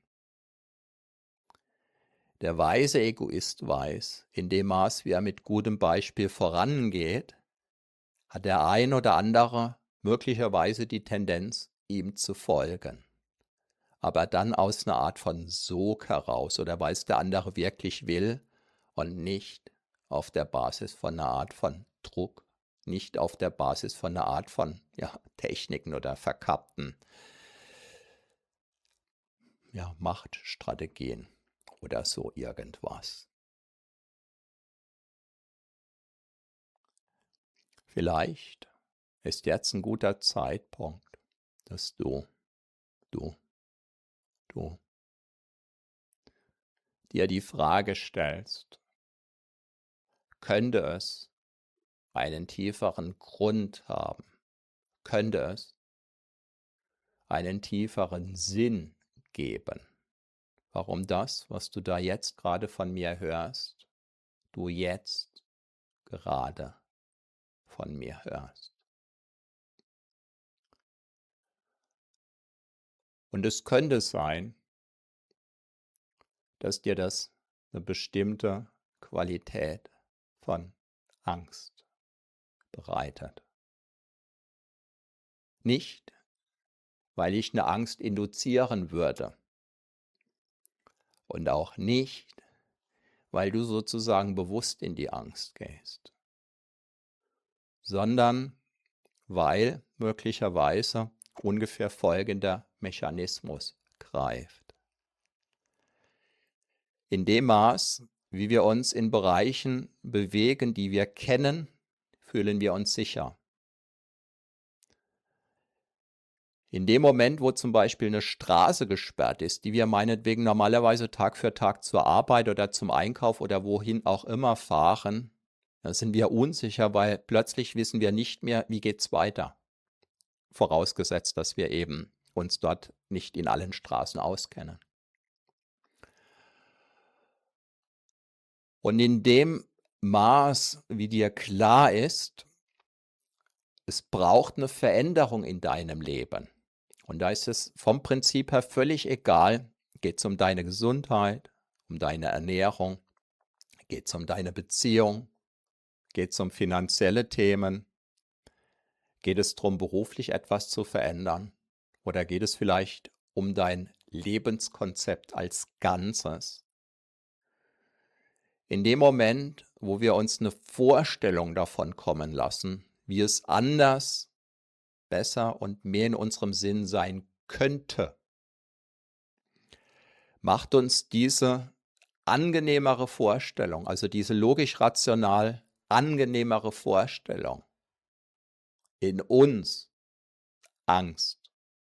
S1: Der weise Egoist weiß, in dem Maß, wie er mit gutem Beispiel vorangeht, hat der ein oder andere möglicherweise die Tendenz, ihm zu folgen. Aber dann aus einer Art von Sog heraus oder weil es der andere wirklich will und nicht auf der Basis von einer Art von Druck, nicht auf der Basis von einer Art von ja, Techniken oder verkappten ja, Machtstrategien oder so irgendwas. Vielleicht ist jetzt ein guter Zeitpunkt, dass du, du, du dir die Frage stellst, könnte es einen tieferen Grund haben, könnte es einen tieferen Sinn geben, warum das, was du da jetzt gerade von mir hörst, du jetzt gerade von mir hörst. Und es könnte sein, dass dir das eine bestimmte Qualität von Angst bereitet. Nicht, weil ich eine Angst induzieren würde und auch nicht, weil du sozusagen bewusst in die Angst gehst, sondern weil möglicherweise ungefähr folgender Mechanismus greift. In dem Maß, wie wir uns in Bereichen bewegen, die wir kennen, fühlen wir uns sicher. In dem Moment, wo zum Beispiel eine Straße gesperrt ist, die wir meinetwegen normalerweise Tag für Tag zur Arbeit oder zum Einkauf oder wohin auch immer fahren, da sind wir unsicher, weil plötzlich wissen wir nicht mehr, wie geht's weiter. Vorausgesetzt, dass wir eben uns dort nicht in allen Straßen auskennen. Und in dem Maß, wie dir klar ist, es braucht eine Veränderung in deinem Leben. Und da ist es vom Prinzip her völlig egal, geht es um deine Gesundheit, um deine Ernährung, geht es um deine Beziehung, geht es um finanzielle Themen, geht es darum, beruflich etwas zu verändern oder geht es vielleicht um dein Lebenskonzept als Ganzes? In dem Moment, wo wir uns eine Vorstellung davon kommen lassen, wie es anders, besser und mehr in unserem Sinn sein könnte, macht uns diese angenehmere Vorstellung, also diese logisch-rational angenehmere Vorstellung in uns Angst.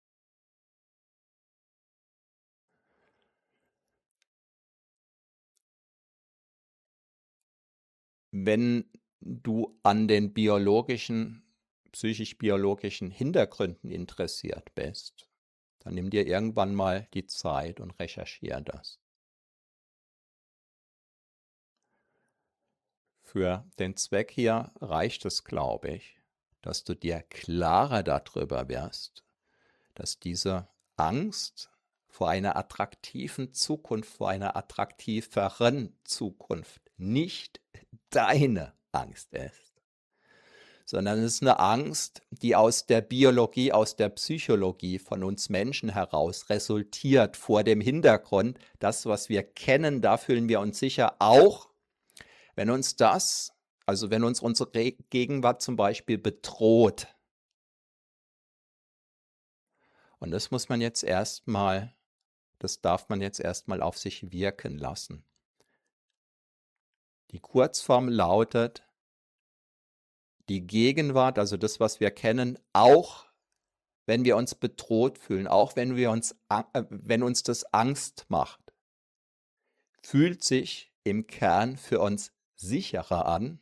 S1: Wenn du an den biologischen, psychisch-biologischen Hintergründen interessiert bist, dann nimm dir irgendwann mal die Zeit und recherchiere das. Für den Zweck hier reicht es, glaube ich, dass du dir klarer darüber wirst, dass diese Angst vor einer attraktiven Zukunft, vor einer attraktiveren Zukunft nicht deine Angst ist, sondern es ist eine Angst, die aus der Biologie, aus der Psychologie von uns Menschen heraus resultiert, vor dem Hintergrund, das, was wir kennen, da fühlen wir uns sicher, auch wenn uns das, also wenn uns unsere Gegenwart zum Beispiel bedroht. Und das muss man jetzt erstmal, das darf man jetzt erstmal auf sich wirken lassen. Die Kurzform lautet, die Gegenwart, also das, was wir kennen, auch wenn wir uns bedroht fühlen, auch wenn wir uns, äh, wenn uns das Angst macht, fühlt sich im Kern für uns sicherer an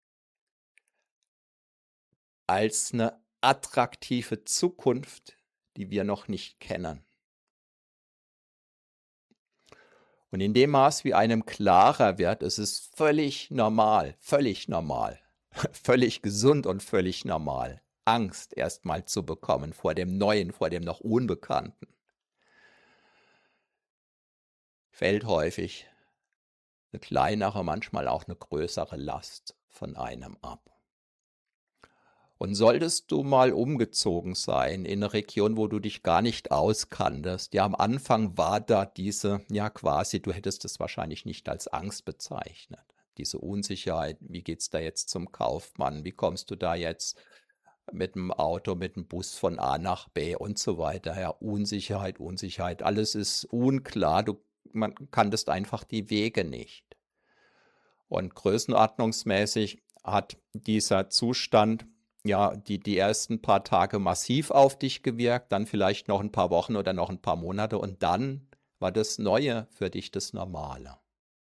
S1: als eine attraktive Zukunft, die wir noch nicht kennen. Und in dem Maß, wie einem klarer wird, es ist völlig normal, völlig normal, völlig gesund und völlig normal, Angst erstmal zu bekommen vor dem Neuen, vor dem noch Unbekannten. Fällt häufig eine kleinere, manchmal auch eine größere Last von einem ab. Und solltest du mal umgezogen sein in eine Region, wo du dich gar nicht auskanntest, ja, am Anfang war da diese, ja quasi, du hättest es wahrscheinlich nicht als Angst bezeichnet, diese Unsicherheit, wie geht's da jetzt zum Kaufmann, wie kommst du da jetzt mit dem Auto, mit dem Bus von A nach B und so weiter, ja, Unsicherheit, Unsicherheit, alles ist unklar, du, man kanntest einfach die Wege nicht. Und größenordnungsmäßig hat dieser Zustand ja, die, die ersten paar Tage massiv auf dich gewirkt, dann vielleicht noch ein paar Wochen oder noch ein paar Monate und dann war das Neue für dich das Normale.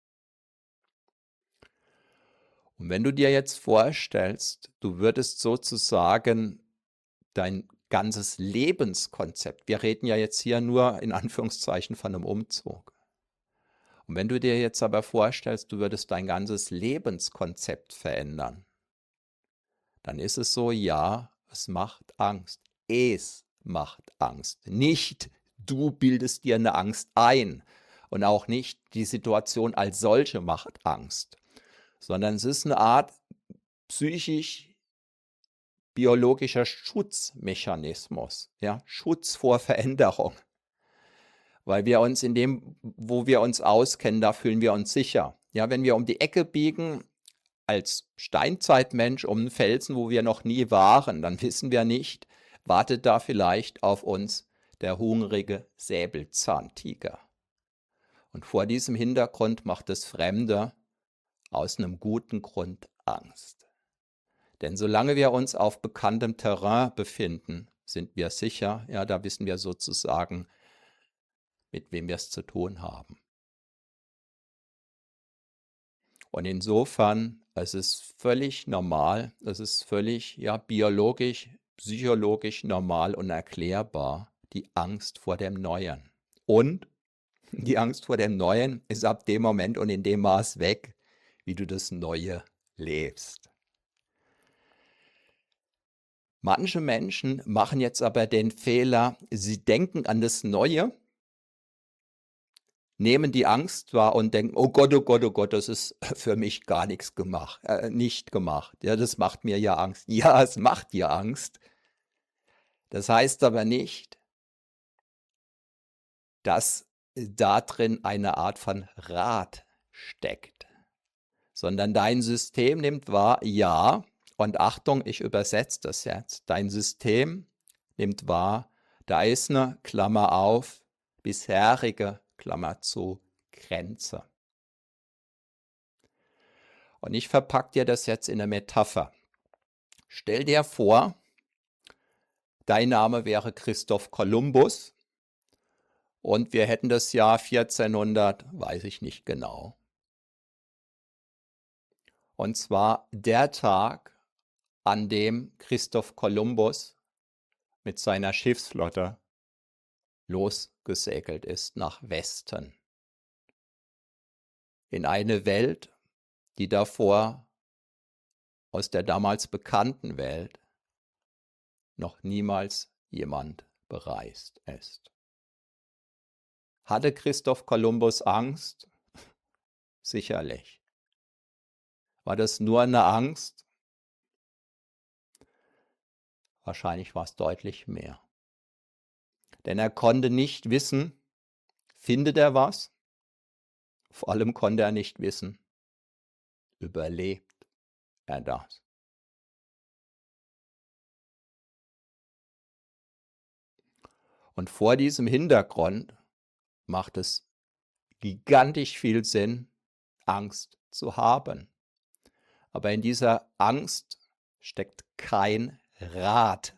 S1: Und wenn du dir jetzt vorstellst, du würdest sozusagen dein ganzes Lebenskonzept, wir reden ja jetzt hier nur in Anführungszeichen von einem Umzug. Und wenn du dir jetzt aber vorstellst, du würdest dein ganzes Lebenskonzept verändern, dann ist es so, ja, es macht Angst. Es macht Angst. Nicht du bildest dir eine Angst ein und auch nicht die Situation als solche macht Angst, sondern es ist eine Art, psychisch-biologischer Schutzmechanismus, ja, Schutz vor Veränderung. Weil wir uns in dem, wo wir uns auskennen, da fühlen wir uns sicher. Ja, wenn wir um die Ecke biegen, als Steinzeitmensch um einen Felsen, wo wir noch nie waren, dann wissen wir nicht, wartet da vielleicht auf uns der hungrige Säbelzahntiger. Und vor diesem Hintergrund macht das Fremde aus einem guten Grund Angst. Denn solange wir uns auf bekanntem Terrain befinden, sind wir sicher, ja, da wissen wir sozusagen, mit wem wir es zu tun haben. Und insofern, es ist völlig normal, es ist völlig ja, biologisch, psychologisch normal und erklärbar, die Angst vor dem Neuen. Und die Angst vor dem Neuen ist ab dem Moment und in dem Maß weg, wie du das Neue lebst. Manche Menschen machen jetzt aber den Fehler, sie denken an das Neue, nehmen die Angst wahr und denken, oh Gott, oh Gott, oh Gott, das ist für mich gar nichts gemacht, äh, nicht gemacht. Ja, das macht mir ja Angst. Ja, es macht dir Angst. Das heißt aber nicht, dass da drin eine Art von Rat steckt, sondern dein System nimmt wahr, ja, und Achtung, ich übersetze das jetzt, dein System nimmt wahr, da ist eine, Klammer auf, bisherige, Klammer zu, Grenze. Und ich verpacke dir das jetzt in eine Metapher. Stell dir vor, dein Name wäre Christoph Kolumbus und wir hätten das Jahr vierzehnhundert, weiß ich nicht genau. Und zwar der Tag, an dem Christoph Kolumbus mit seiner Schiffsflotte losgesegelt ist nach Westen. In eine Welt, die davor aus der damals bekannten Welt noch niemals jemand bereist ist. Hatte Christoph Kolumbus Angst? Sicherlich. War das nur eine Angst? Wahrscheinlich war es deutlich mehr. Denn er konnte nicht wissen, findet er was? Vor allem konnte er nicht wissen, überlebt er das? Und vor diesem Hintergrund macht es gigantisch viel Sinn, Angst zu haben. Aber in dieser Angst steckt kein Rat.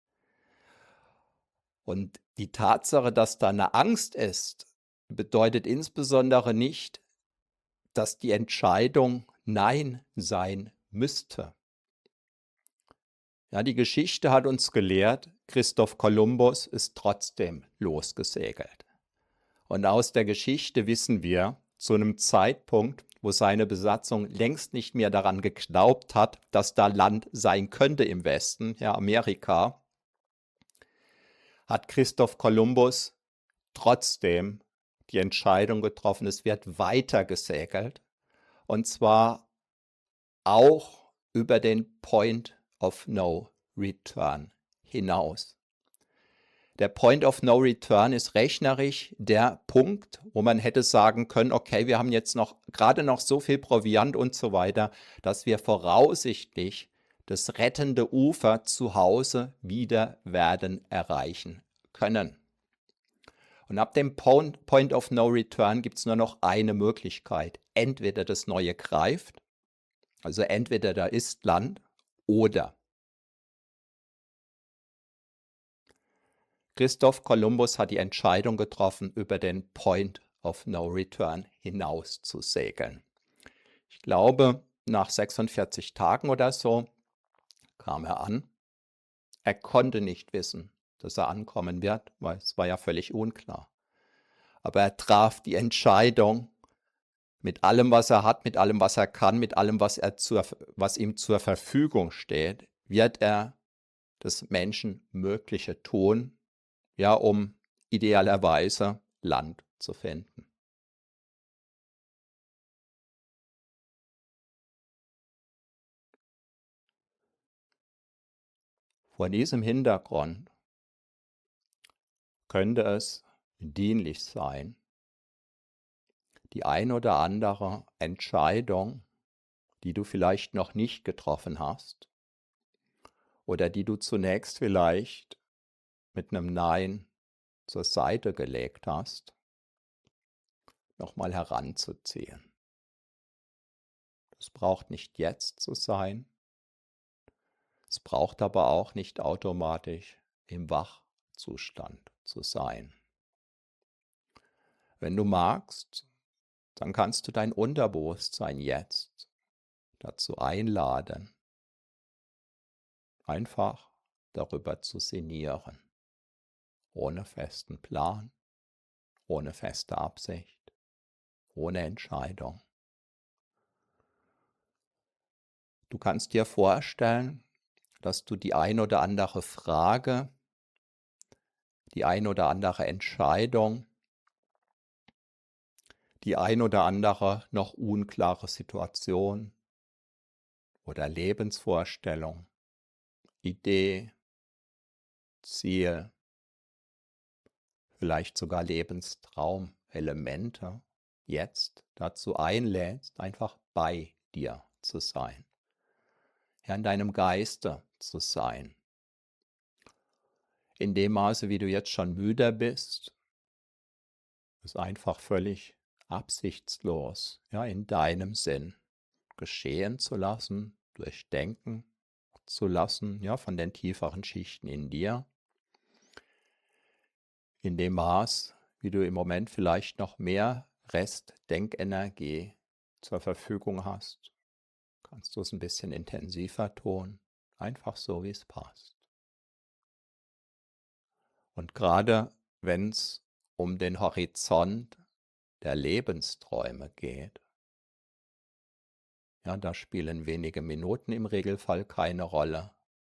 S1: Und die Tatsache, dass da eine Angst ist, bedeutet insbesondere nicht, dass die Entscheidung Nein sein müsste. Ja, die Geschichte hat uns gelehrt, Christoph Kolumbus ist trotzdem losgesegelt. Und aus der Geschichte wissen wir, zu einem Zeitpunkt, wo seine Besatzung längst nicht mehr daran geglaubt hat, dass da Land sein könnte im Westen, ja Amerika, hat Christoph Kolumbus trotzdem die Entscheidung getroffen, es wird weiter gesegelt, und zwar auch über den Point of No Return hinaus. Der Point of No Return ist rechnerisch der Punkt, wo man hätte sagen können, okay, wir haben jetzt noch gerade noch so viel Proviant und so weiter, dass wir voraussichtlich das rettende Ufer zu Hause wieder werden erreichen können. Und ab dem Point of No Return gibt es nur noch eine Möglichkeit. Entweder das Neue greift, also entweder da ist Land, oder Christoph Kolumbus hat die Entscheidung getroffen, über den Point of No Return hinaus zu segeln. Ich glaube, nach sechsundvierzig Tagen oder so kam er an. Er konnte nicht wissen, dass er ankommen wird, weil es war ja völlig unklar. Aber er traf die Entscheidung, mit allem, was er hat, mit allem, was er kann, mit allem, was, er zur, was ihm zur Verfügung steht, wird er das Menschenmögliche tun, ja, um idealerweise Land zu finden. Vor diesem Hintergrund könnte es dienlich sein, die ein oder andere Entscheidung, die du vielleicht noch nicht getroffen hast oder die du zunächst vielleicht mit einem Nein zur Seite gelegt hast, nochmal heranzuziehen. Es braucht nicht jetzt zu sein, es braucht aber auch nicht automatisch im Wachzustand zu sein. Wenn du magst, dann kannst du dein Unterbewusstsein jetzt dazu einladen, einfach darüber zu sinnieren, ohne festen Plan, ohne feste Absicht, ohne Entscheidung. Du kannst dir vorstellen, dass du die ein oder andere Frage, die ein oder andere Entscheidung, die ein oder andere noch unklare Situation oder Lebensvorstellung, Idee, Ziel, vielleicht sogar Lebenstraum, Elemente jetzt dazu einlädst, einfach bei dir zu sein, ja, in deinem Geiste zu sein. In dem Maße, wie du jetzt schon müde bist, ist einfach völlig absichtslos, ja, in deinem Sinn geschehen zu lassen, durchdenken zu lassen, ja, von den tieferen Schichten in dir. In dem Maß, wie du im Moment vielleicht noch mehr Restdenkenergie zur Verfügung hast, kannst du es ein bisschen intensiver tun, einfach so, wie es passt. Und gerade wenn es um den Horizont der Lebensträume geht, ja, da spielen wenige Minuten im Regelfall keine Rolle.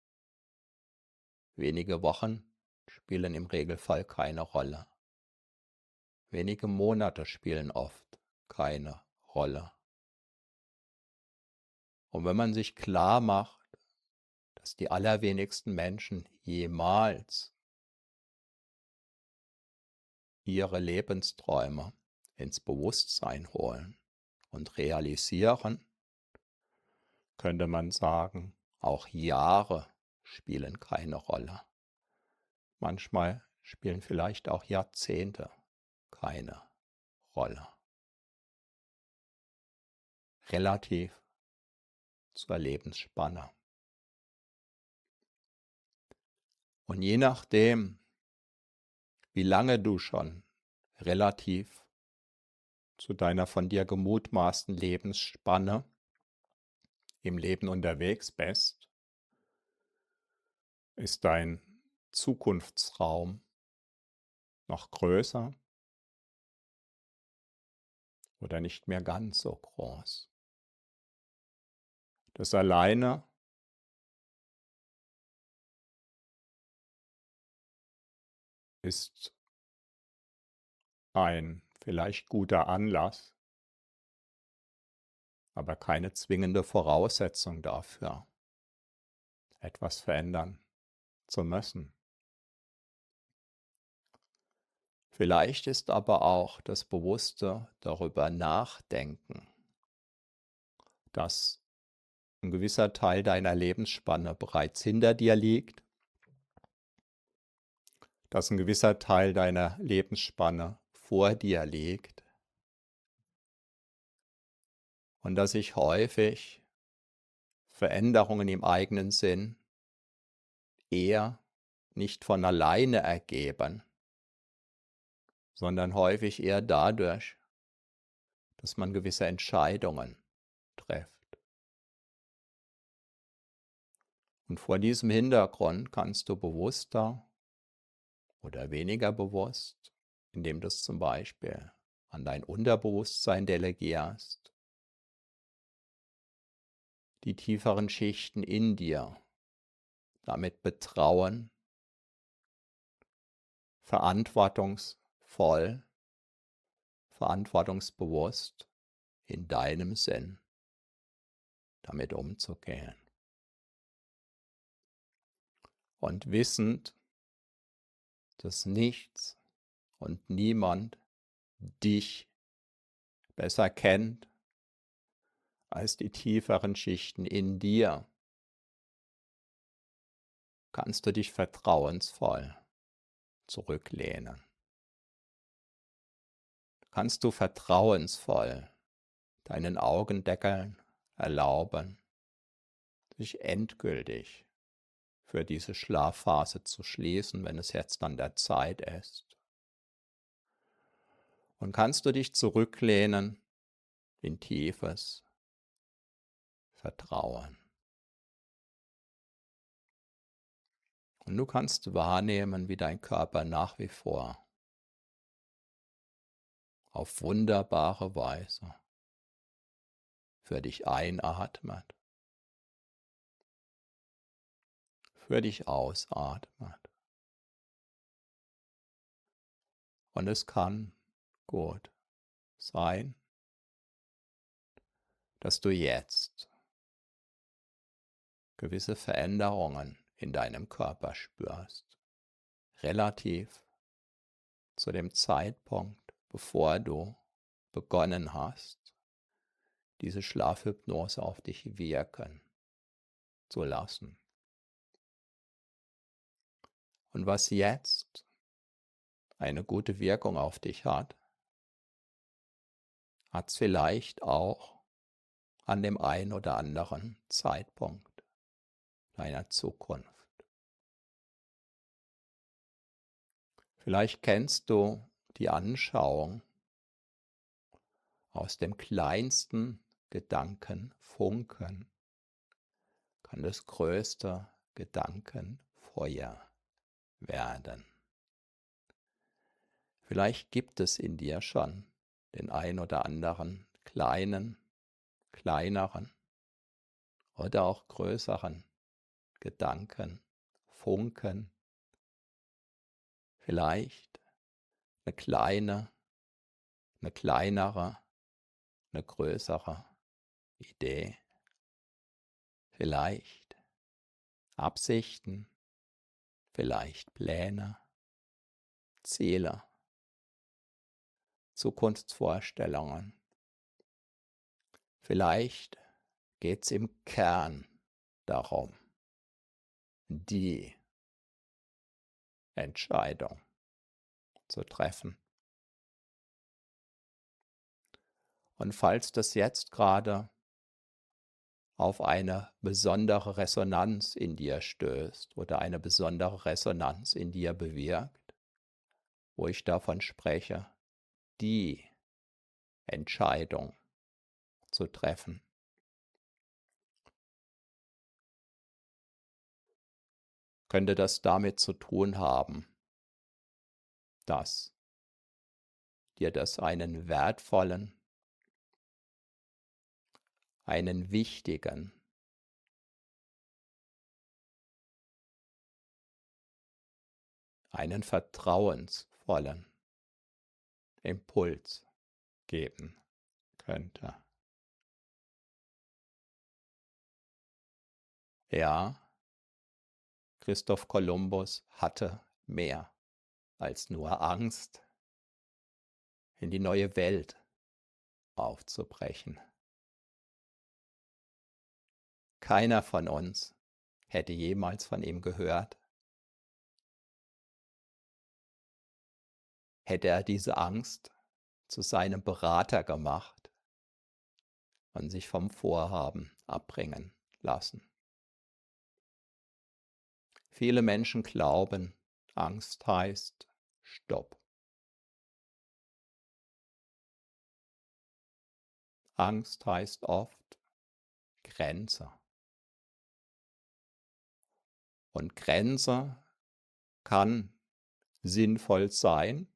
S1: Wenige Wochen spielen im Regelfall keine Rolle. Wenige Monate spielen oft keine Rolle. Und wenn man sich klar macht, dass die allerwenigsten Menschen jemals ihre Lebensträume ins Bewusstsein holen und realisieren, könnte man sagen, auch Jahre spielen keine Rolle. Manchmal spielen vielleicht auch Jahrzehnte keine Rolle. Relativ zur Lebensspanne. Und je nachdem, wie lange du schon relativ zu deiner von dir gemutmaßten Lebensspanne im Leben unterwegs bist, ist dein Zukunftsraum noch größer oder nicht mehr ganz so groß. Das alleine ist ein vielleicht guter Anlass, aber keine zwingende Voraussetzung dafür, etwas verändern zu müssen. Vielleicht ist aber auch das bewusste darüber nachdenken, dass ein gewisser Teil deiner Lebensspanne bereits hinter dir liegt, dass ein gewisser Teil deiner Lebensspanne vor dir liegt und dass sich häufig Veränderungen im eigenen Sinn eher nicht von alleine ergeben, sondern häufig eher dadurch, dass man gewisse Entscheidungen trifft. Und vor diesem Hintergrund kannst du bewusster oder weniger bewusst, indem du es zum Beispiel an dein Unterbewusstsein delegierst, die tieferen Schichten in dir damit betrauen, verantwortungsvoll, verantwortungsbewusst in deinem Sinn damit umzugehen. und wissend, dass nichts und niemand dich besser kennt als die tieferen Schichten in dir, kannst du dich vertrauensvoll zurücklehnen. Kannst du vertrauensvoll deinen Augendeckeln erlauben, sich endgültig für diese Schlafphase zu schließen, wenn es jetzt an der Zeit ist. Und kannst du dich zurücklehnen in tiefes Vertrauen. Und du kannst wahrnehmen, wie dein Körper nach wie vor auf wunderbare Weise für dich einatmet, für dich ausatmet. Und es kann gut sein, dass du jetzt gewisse Veränderungen in deinem Körper spürst, relativ zu dem Zeitpunkt, bevor du begonnen hast, diese Schlafhypnose auf dich wirken zu lassen. Und was jetzt eine gute Wirkung auf dich hat, hat es vielleicht auch an dem einen oder anderen Zeitpunkt deiner Zukunft. Vielleicht kennst du die Anschauung, aus dem kleinsten Gedankenfunken kann das größte Gedankenfeuer werden. Vielleicht gibt es in dir schon den ein oder anderen kleinen, kleineren oder auch größeren Gedankenfunken. Vielleicht eine kleine, eine kleinere, eine größere Idee. Vielleicht Absichten, vielleicht Pläne, Ziele, Zukunftsvorstellungen. Vielleicht geht es im Kern darum, die Entscheidung zu treffen. Und falls das jetzt gerade auf eine besondere Resonanz in dir stößt oder eine besondere Resonanz in dir bewirkt, wo ich davon spreche, die Entscheidung zu treffen, könnte das damit zu tun haben, dass dir das einen wertvollen, einen wichtigen, einen vertrauensvollen Impuls geben könnte. Ja, Christoph Kolumbus hatte mehr als nur Angst, in die neue Welt aufzubrechen. Keiner von uns hätte jemals von ihm gehört, hätte er diese Angst zu seinem Berater gemacht und sich vom Vorhaben abbringen lassen. Viele Menschen glauben, Angst heißt Stopp. Angst heißt oft Grenze. Und Grenze kann sinnvoll sein.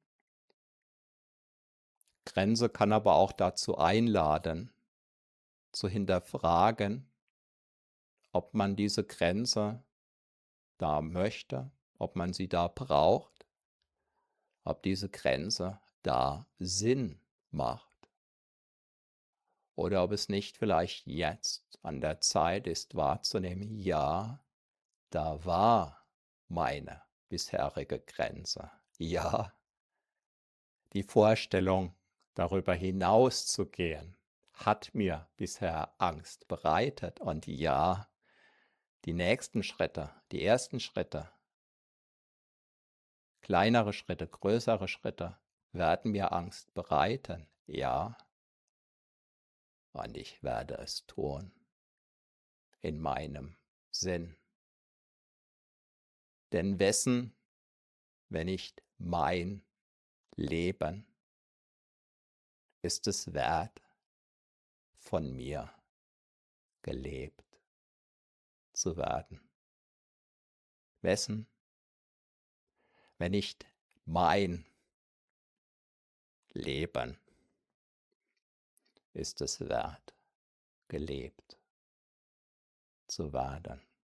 S1: Grenze kann aber auch dazu einladen, zu hinterfragen, ob man diese Grenze da möchte, ob man sie da braucht, ob diese Grenze da Sinn macht oder ob es nicht vielleicht jetzt an der Zeit ist wahrzunehmen, ja, da war meine bisherige Grenze. Ja, die Vorstellung, darüber hinaus zu gehen, hat mir bisher Angst bereitet. Und ja, die nächsten Schritte, die ersten Schritte, kleinere Schritte, größere Schritte werden mir Angst bereiten. Ja, und ich werde es tun in meinem Sinn. Denn wessen, wenn nicht mein Leben, ist es wert, von mir gelebt zu werden? Wessen, wenn nicht mein Leben, ist es wert, gelebt zu werden?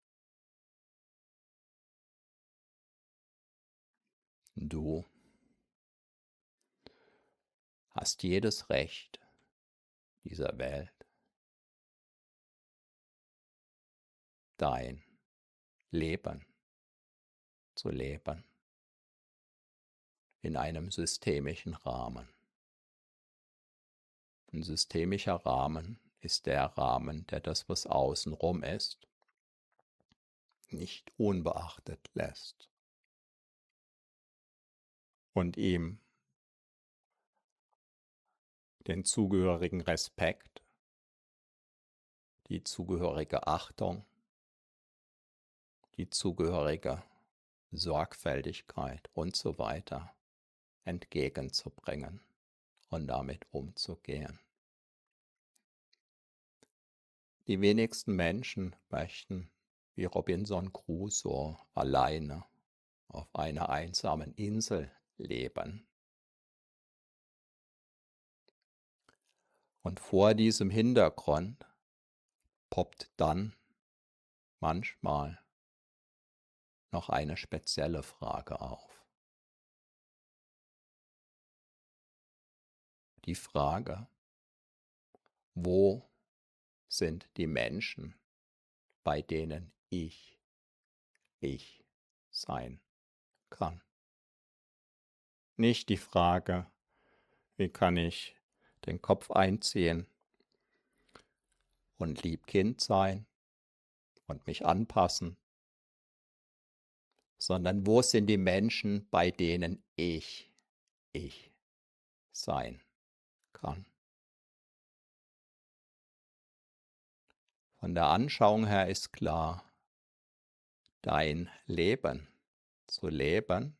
S1: Du hast jedes Recht dieser Welt, dein Leben zu leben, in einem systemischen Rahmen. Ein systemischer Rahmen ist der Rahmen, der das, was außenrum ist, nicht unbeachtet lässt und ihm den zugehörigen Respekt, die zugehörige Achtung, die zugehörige Sorgfältigkeit und so weiter entgegenzubringen und damit umzugehen. Die wenigsten Menschen möchten wie Robinson Crusoe alleine auf einer einsamen Insel leben. Und vor diesem Hintergrund poppt dann manchmal noch eine spezielle Frage auf. Die Frage, wo sind die Menschen, bei denen ich, ich sein kann? Nicht die Frage, wie kann ich den Kopf einziehen und lieb Kind sein und mich anpassen, sondern wo sind die Menschen, bei denen ich, ich sein kann? Von der Anschauung her ist klar, dein Leben zu leben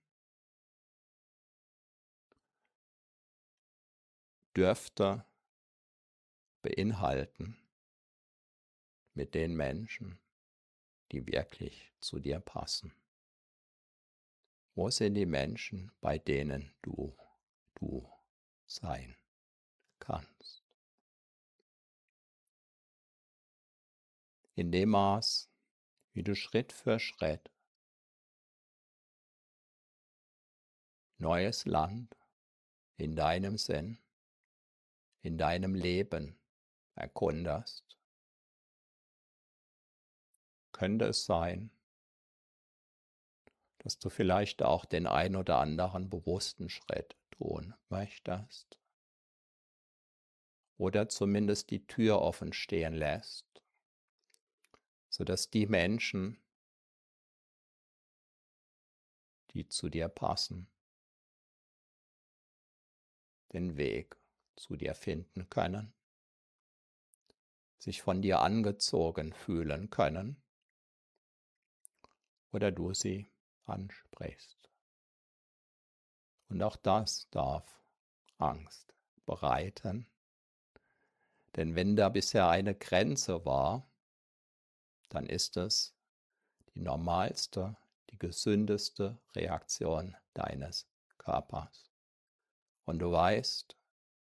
S1: dürfte beinhalten mit den Menschen, die wirklich zu dir passen. Wo sind die Menschen, bei denen du, du sein kannst? In dem Maß, wie du Schritt für Schritt neues Land in deinem Sinn, in deinem Leben erkundest, könnte es sein, dass du vielleicht auch den ein oder anderen bewussten Schritt tun möchtest oder zumindest die Tür offen stehen lässt, sodass die Menschen, die zu dir passen, den Weg zu dir finden können, sich von dir angezogen fühlen können oder du sie ansprichst. Und auch das darf Angst bereiten, denn wenn da bisher eine Grenze war, dann ist es die normalste, die gesündeste Reaktion deines Körpers. Und du weißt,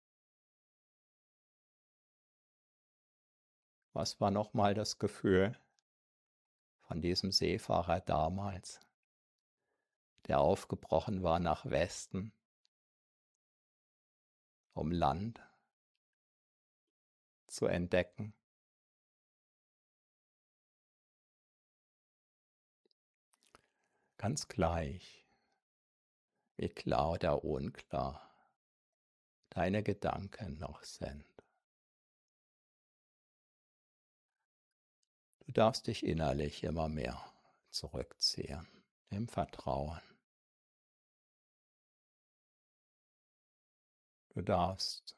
S1: was war nochmal das Gefühl von diesem Seefahrer damals, der aufgebrochen war nach Westen, um Land zu entdecken? Ganz gleich, wie klar oder unklar deine Gedanken noch sind. Du darfst dich innerlich immer mehr zurückziehen, im Vertrauen. Du darfst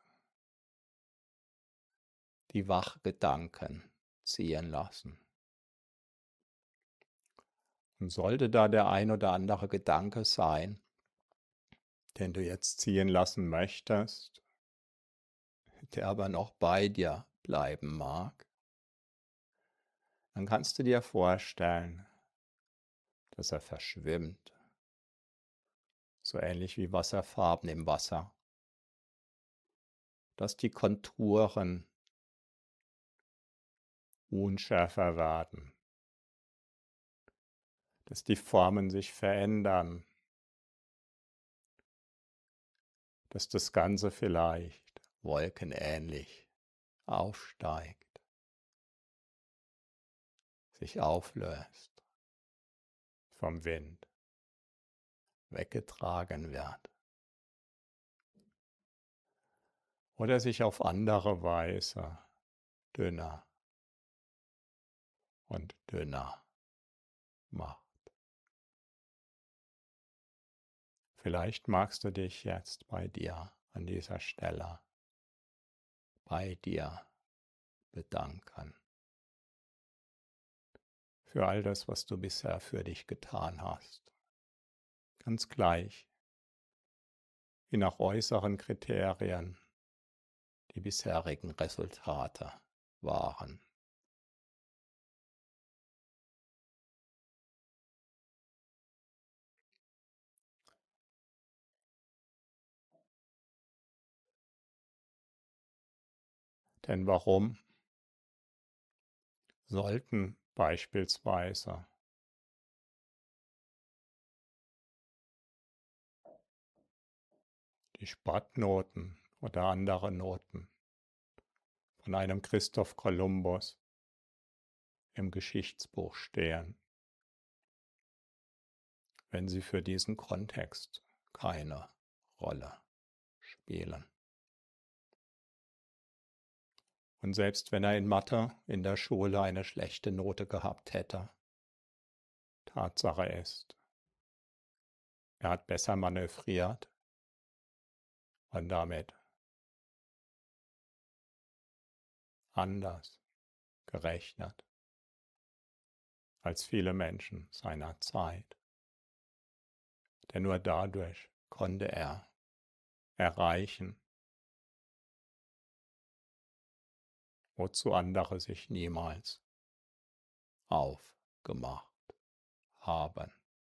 S1: die Wachgedanken ziehen lassen. Und sollte da der ein oder andere Gedanke sein, den du jetzt ziehen lassen möchtest, der aber noch bei dir bleiben mag, dann kannst du dir vorstellen, dass er verschwimmt, so ähnlich wie Wasserfarben im Wasser, dass die Konturen unschärfer werden, dass die Formen sich verändern, dass das Ganze vielleicht wolkenähnlich aufsteigt, sich auflöst, vom Wind weggetragen wird oder sich auf andere Weise dünner und dünner macht. Vielleicht magst du dich jetzt bei dir an dieser Stelle, bei dir bedanken für all das, was du bisher für dich getan hast. Ganz gleich, wie nach äußeren Kriterien die bisherigen Resultate waren. Denn warum sollten beispielsweise die Spottnoten oder andere Noten von einem Christoph Kolumbus im Geschichtsbuch stehen, wenn sie für diesen Kontext keine Rolle spielen? Und selbst wenn er in Mathe in der Schule eine schlechte Note gehabt hätte, Tatsache ist, er hat besser manövriert und damit anders gerechnet als viele Menschen seiner Zeit. Denn nur dadurch konnte er erreichen, wozu andere sich niemals aufgemacht haben.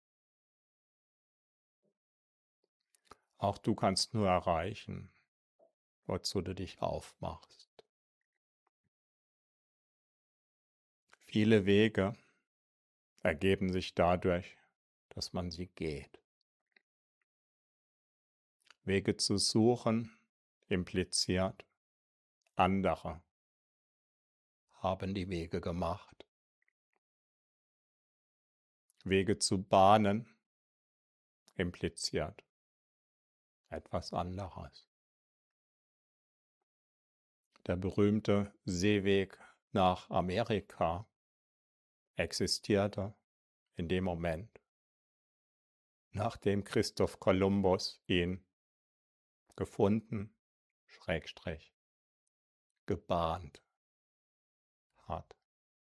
S1: Auch du kannst nur erreichen, wozu du dich aufmachst. Viele Wege ergeben sich dadurch, dass man sie geht. Wege zu suchen impliziert, andere haben die Wege gemacht. Wege zu bahnen impliziert etwas anderes. Der berühmte Seeweg nach Amerika existierte in dem Moment, nachdem Christoph Kolumbus ihn gefunden, Schrägstrich, gebahnt hat.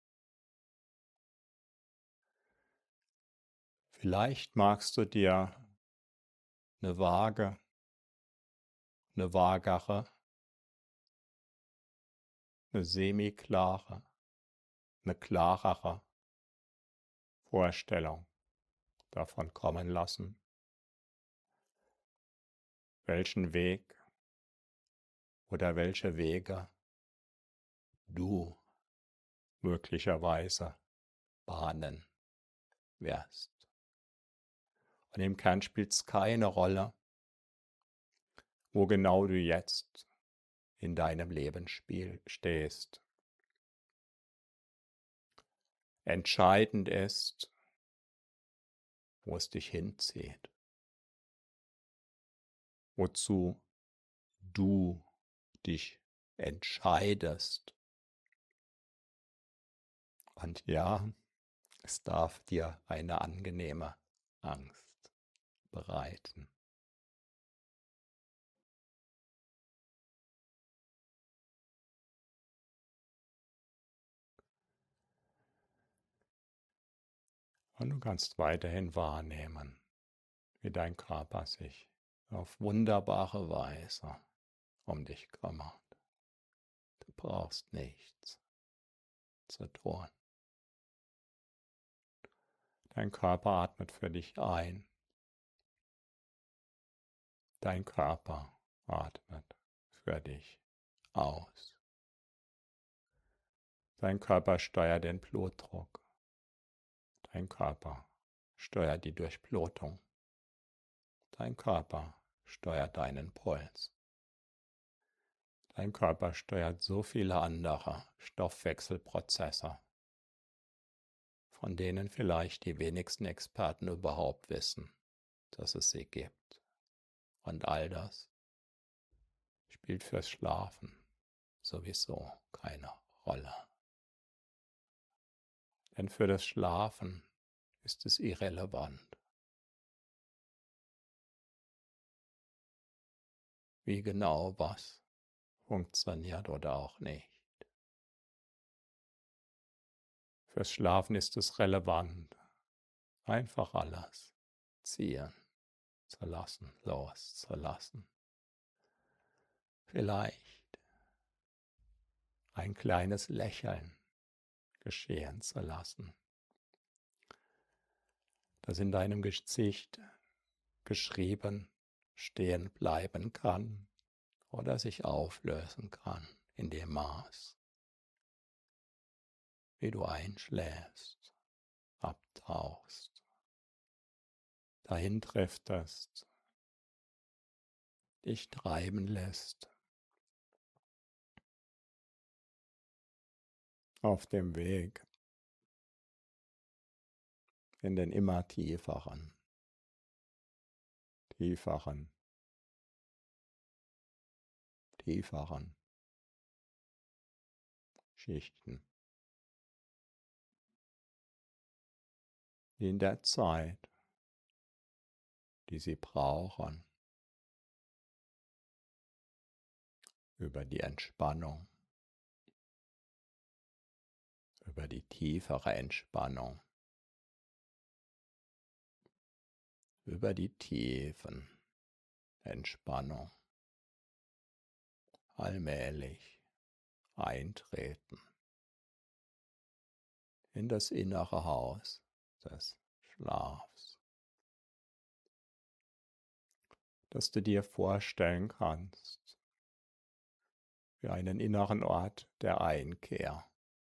S1: Vielleicht magst du dir eine vage, eine vagere, eine semiklare, eine klarere Vorstellung davon kommen lassen, welchen Weg oder welche Wege du möglicherweise bahnen wirst. Und im Kern spielt es keine Rolle, wo genau du jetzt in deinem Leben spiel, stehst. Entscheidend ist, wo es dich hinzieht, wozu du dich entscheidest. Und ja, es darf dir eine angenehme Angst bereiten. Und du kannst weiterhin wahrnehmen, wie dein Körper sich auf wunderbare Weise um dich kümmert. Du brauchst nichts zu tun. Dein Körper atmet für dich ein. Dein Körper atmet für dich aus. Dein Körper steuert den Blutdruck. Dein Körper steuert die Durchblutung. Dein Körper steuert deinen Puls. Dein Körper steuert so viele andere Stoffwechselprozesse, von denen vielleicht die wenigsten Experten überhaupt wissen, dass es sie gibt. Und all das spielt fürs Schlafen sowieso keine Rolle. Denn für das Schlafen ist es irrelevant, wie genau was funktioniert oder auch nicht. Fürs Schlafen ist es relevant, einfach alles ziehen zu lassen, loszulassen. Vielleicht ein kleines Lächeln geschehen zu lassen, das in deinem Gesicht geschrieben stehen bleiben kann oder sich auflösen kann in dem Maß, wie du einschläfst, abtauchst, dahin driftest, dich treiben lässt, auf dem Weg in den immer tieferen, tieferen, tieferen Schichten, die in der Zeit, die sie brauchen, über die Entspannung, über die tiefere Entspannung, über die tiefen Entspannung allmählich eintreten in das innere Haus des Schlafs, dass du dir vorstellen kannst, wie einen inneren Ort der Einkehr,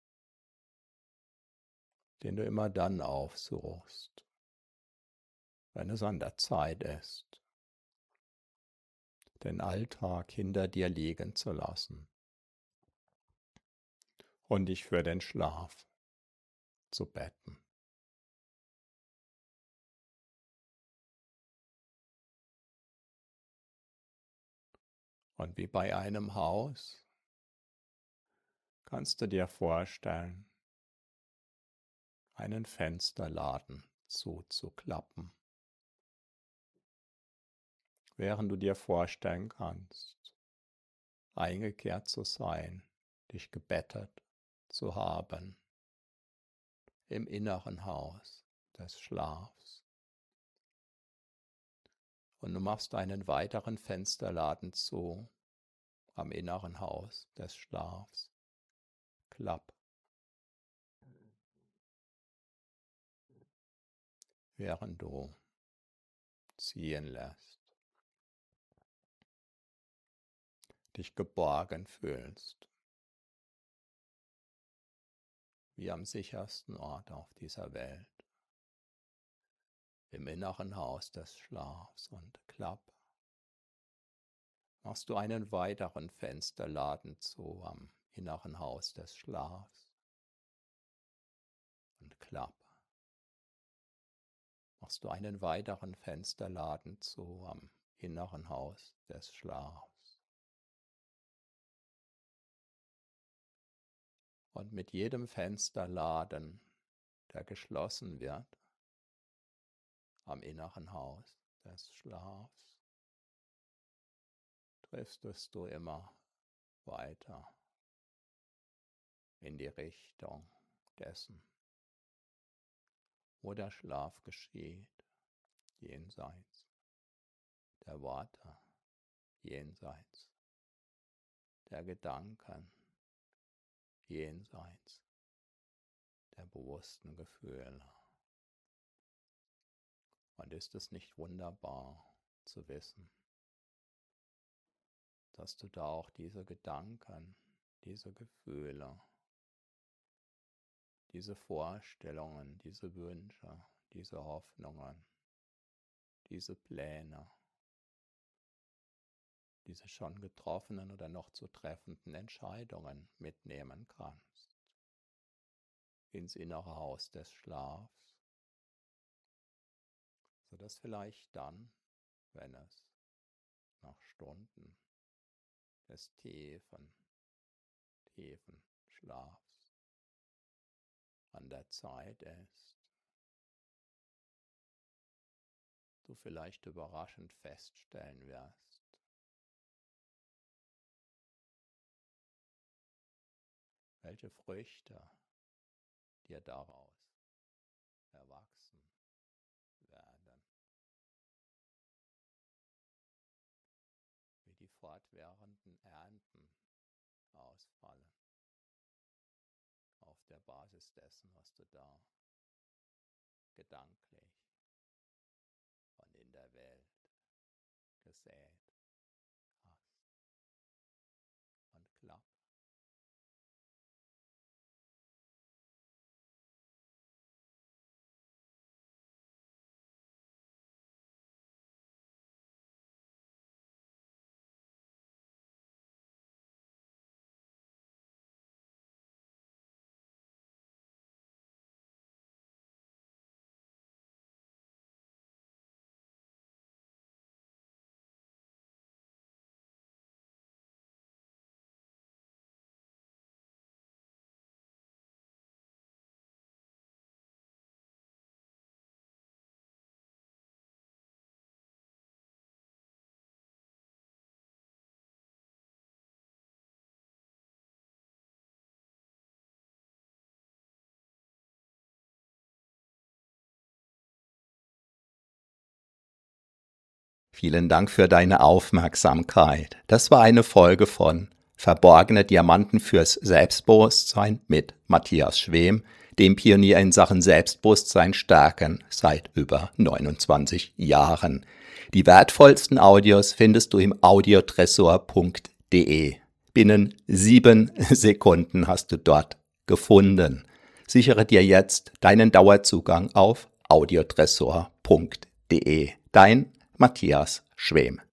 S1: den du immer dann aufsuchst, wenn es an der Zeit ist, den Alltag hinter dir liegen zu lassen und dich für den Schlaf zu betten. Und wie bei einem Haus kannst du dir vorstellen, einen Fensterladen zuzuklappen, während du dir vorstellen kannst, eingekehrt zu sein, dich gebettet zu haben im inneren Haus des Schlafs. Und du machst einen weiteren Fensterladen zu am inneren Haus des Schlafs. Klapp. Während du ziehen lässt, dich geborgen fühlst, wie am sichersten Ort auf dieser Welt, im inneren Haus des Schlafs. Und klapp, machst du einen weiteren Fensterladen zu am inneren Haus des Schlafs. Und klapp, machst du einen weiteren Fensterladen zu am inneren Haus des Schlafs. Und mit jedem Fensterladen, der geschlossen wird, am inneren Haus des Schlafs, driftest du immer weiter in die Richtung dessen, wo der Schlaf geschieht, jenseits der Worte, jenseits der Gedanken, jenseits der bewussten Gefühle. Und ist es nicht wunderbar zu wissen, dass du da auch diese Gedanken, diese Gefühle, diese Vorstellungen, diese Wünsche, diese Hoffnungen, diese Pläne, diese schon getroffenen oder noch zu treffenden Entscheidungen mitnehmen kannst ins innere Haus des Schlafs, sodass vielleicht dann, wenn es nach Stunden des tiefen, tiefen Schlafs an der Zeit ist, du vielleicht überraschend feststellen wirst, welche Früchte dir daraus erwachsen werden, wie die fortwährenden Ernten ausfallen, auf der Basis dessen, was du da gedanklich und in der Welt gesät hast. Und klapp. Vielen Dank für deine Aufmerksamkeit. Das war eine Folge von Verborgene Diamanten fürs Selbstbewusstsein mit Matthias Schwem, dem Pionier in Sachen Selbstbewusstsein stärken seit über neunundzwanzig Jahren. Die wertvollsten Audios findest du im audiotresor punkt de. Binnen sieben Sekunden hast du dort gefunden. Sichere dir jetzt deinen Dauerzugang auf audiotresor punkt de. Dein Matthias Schwem.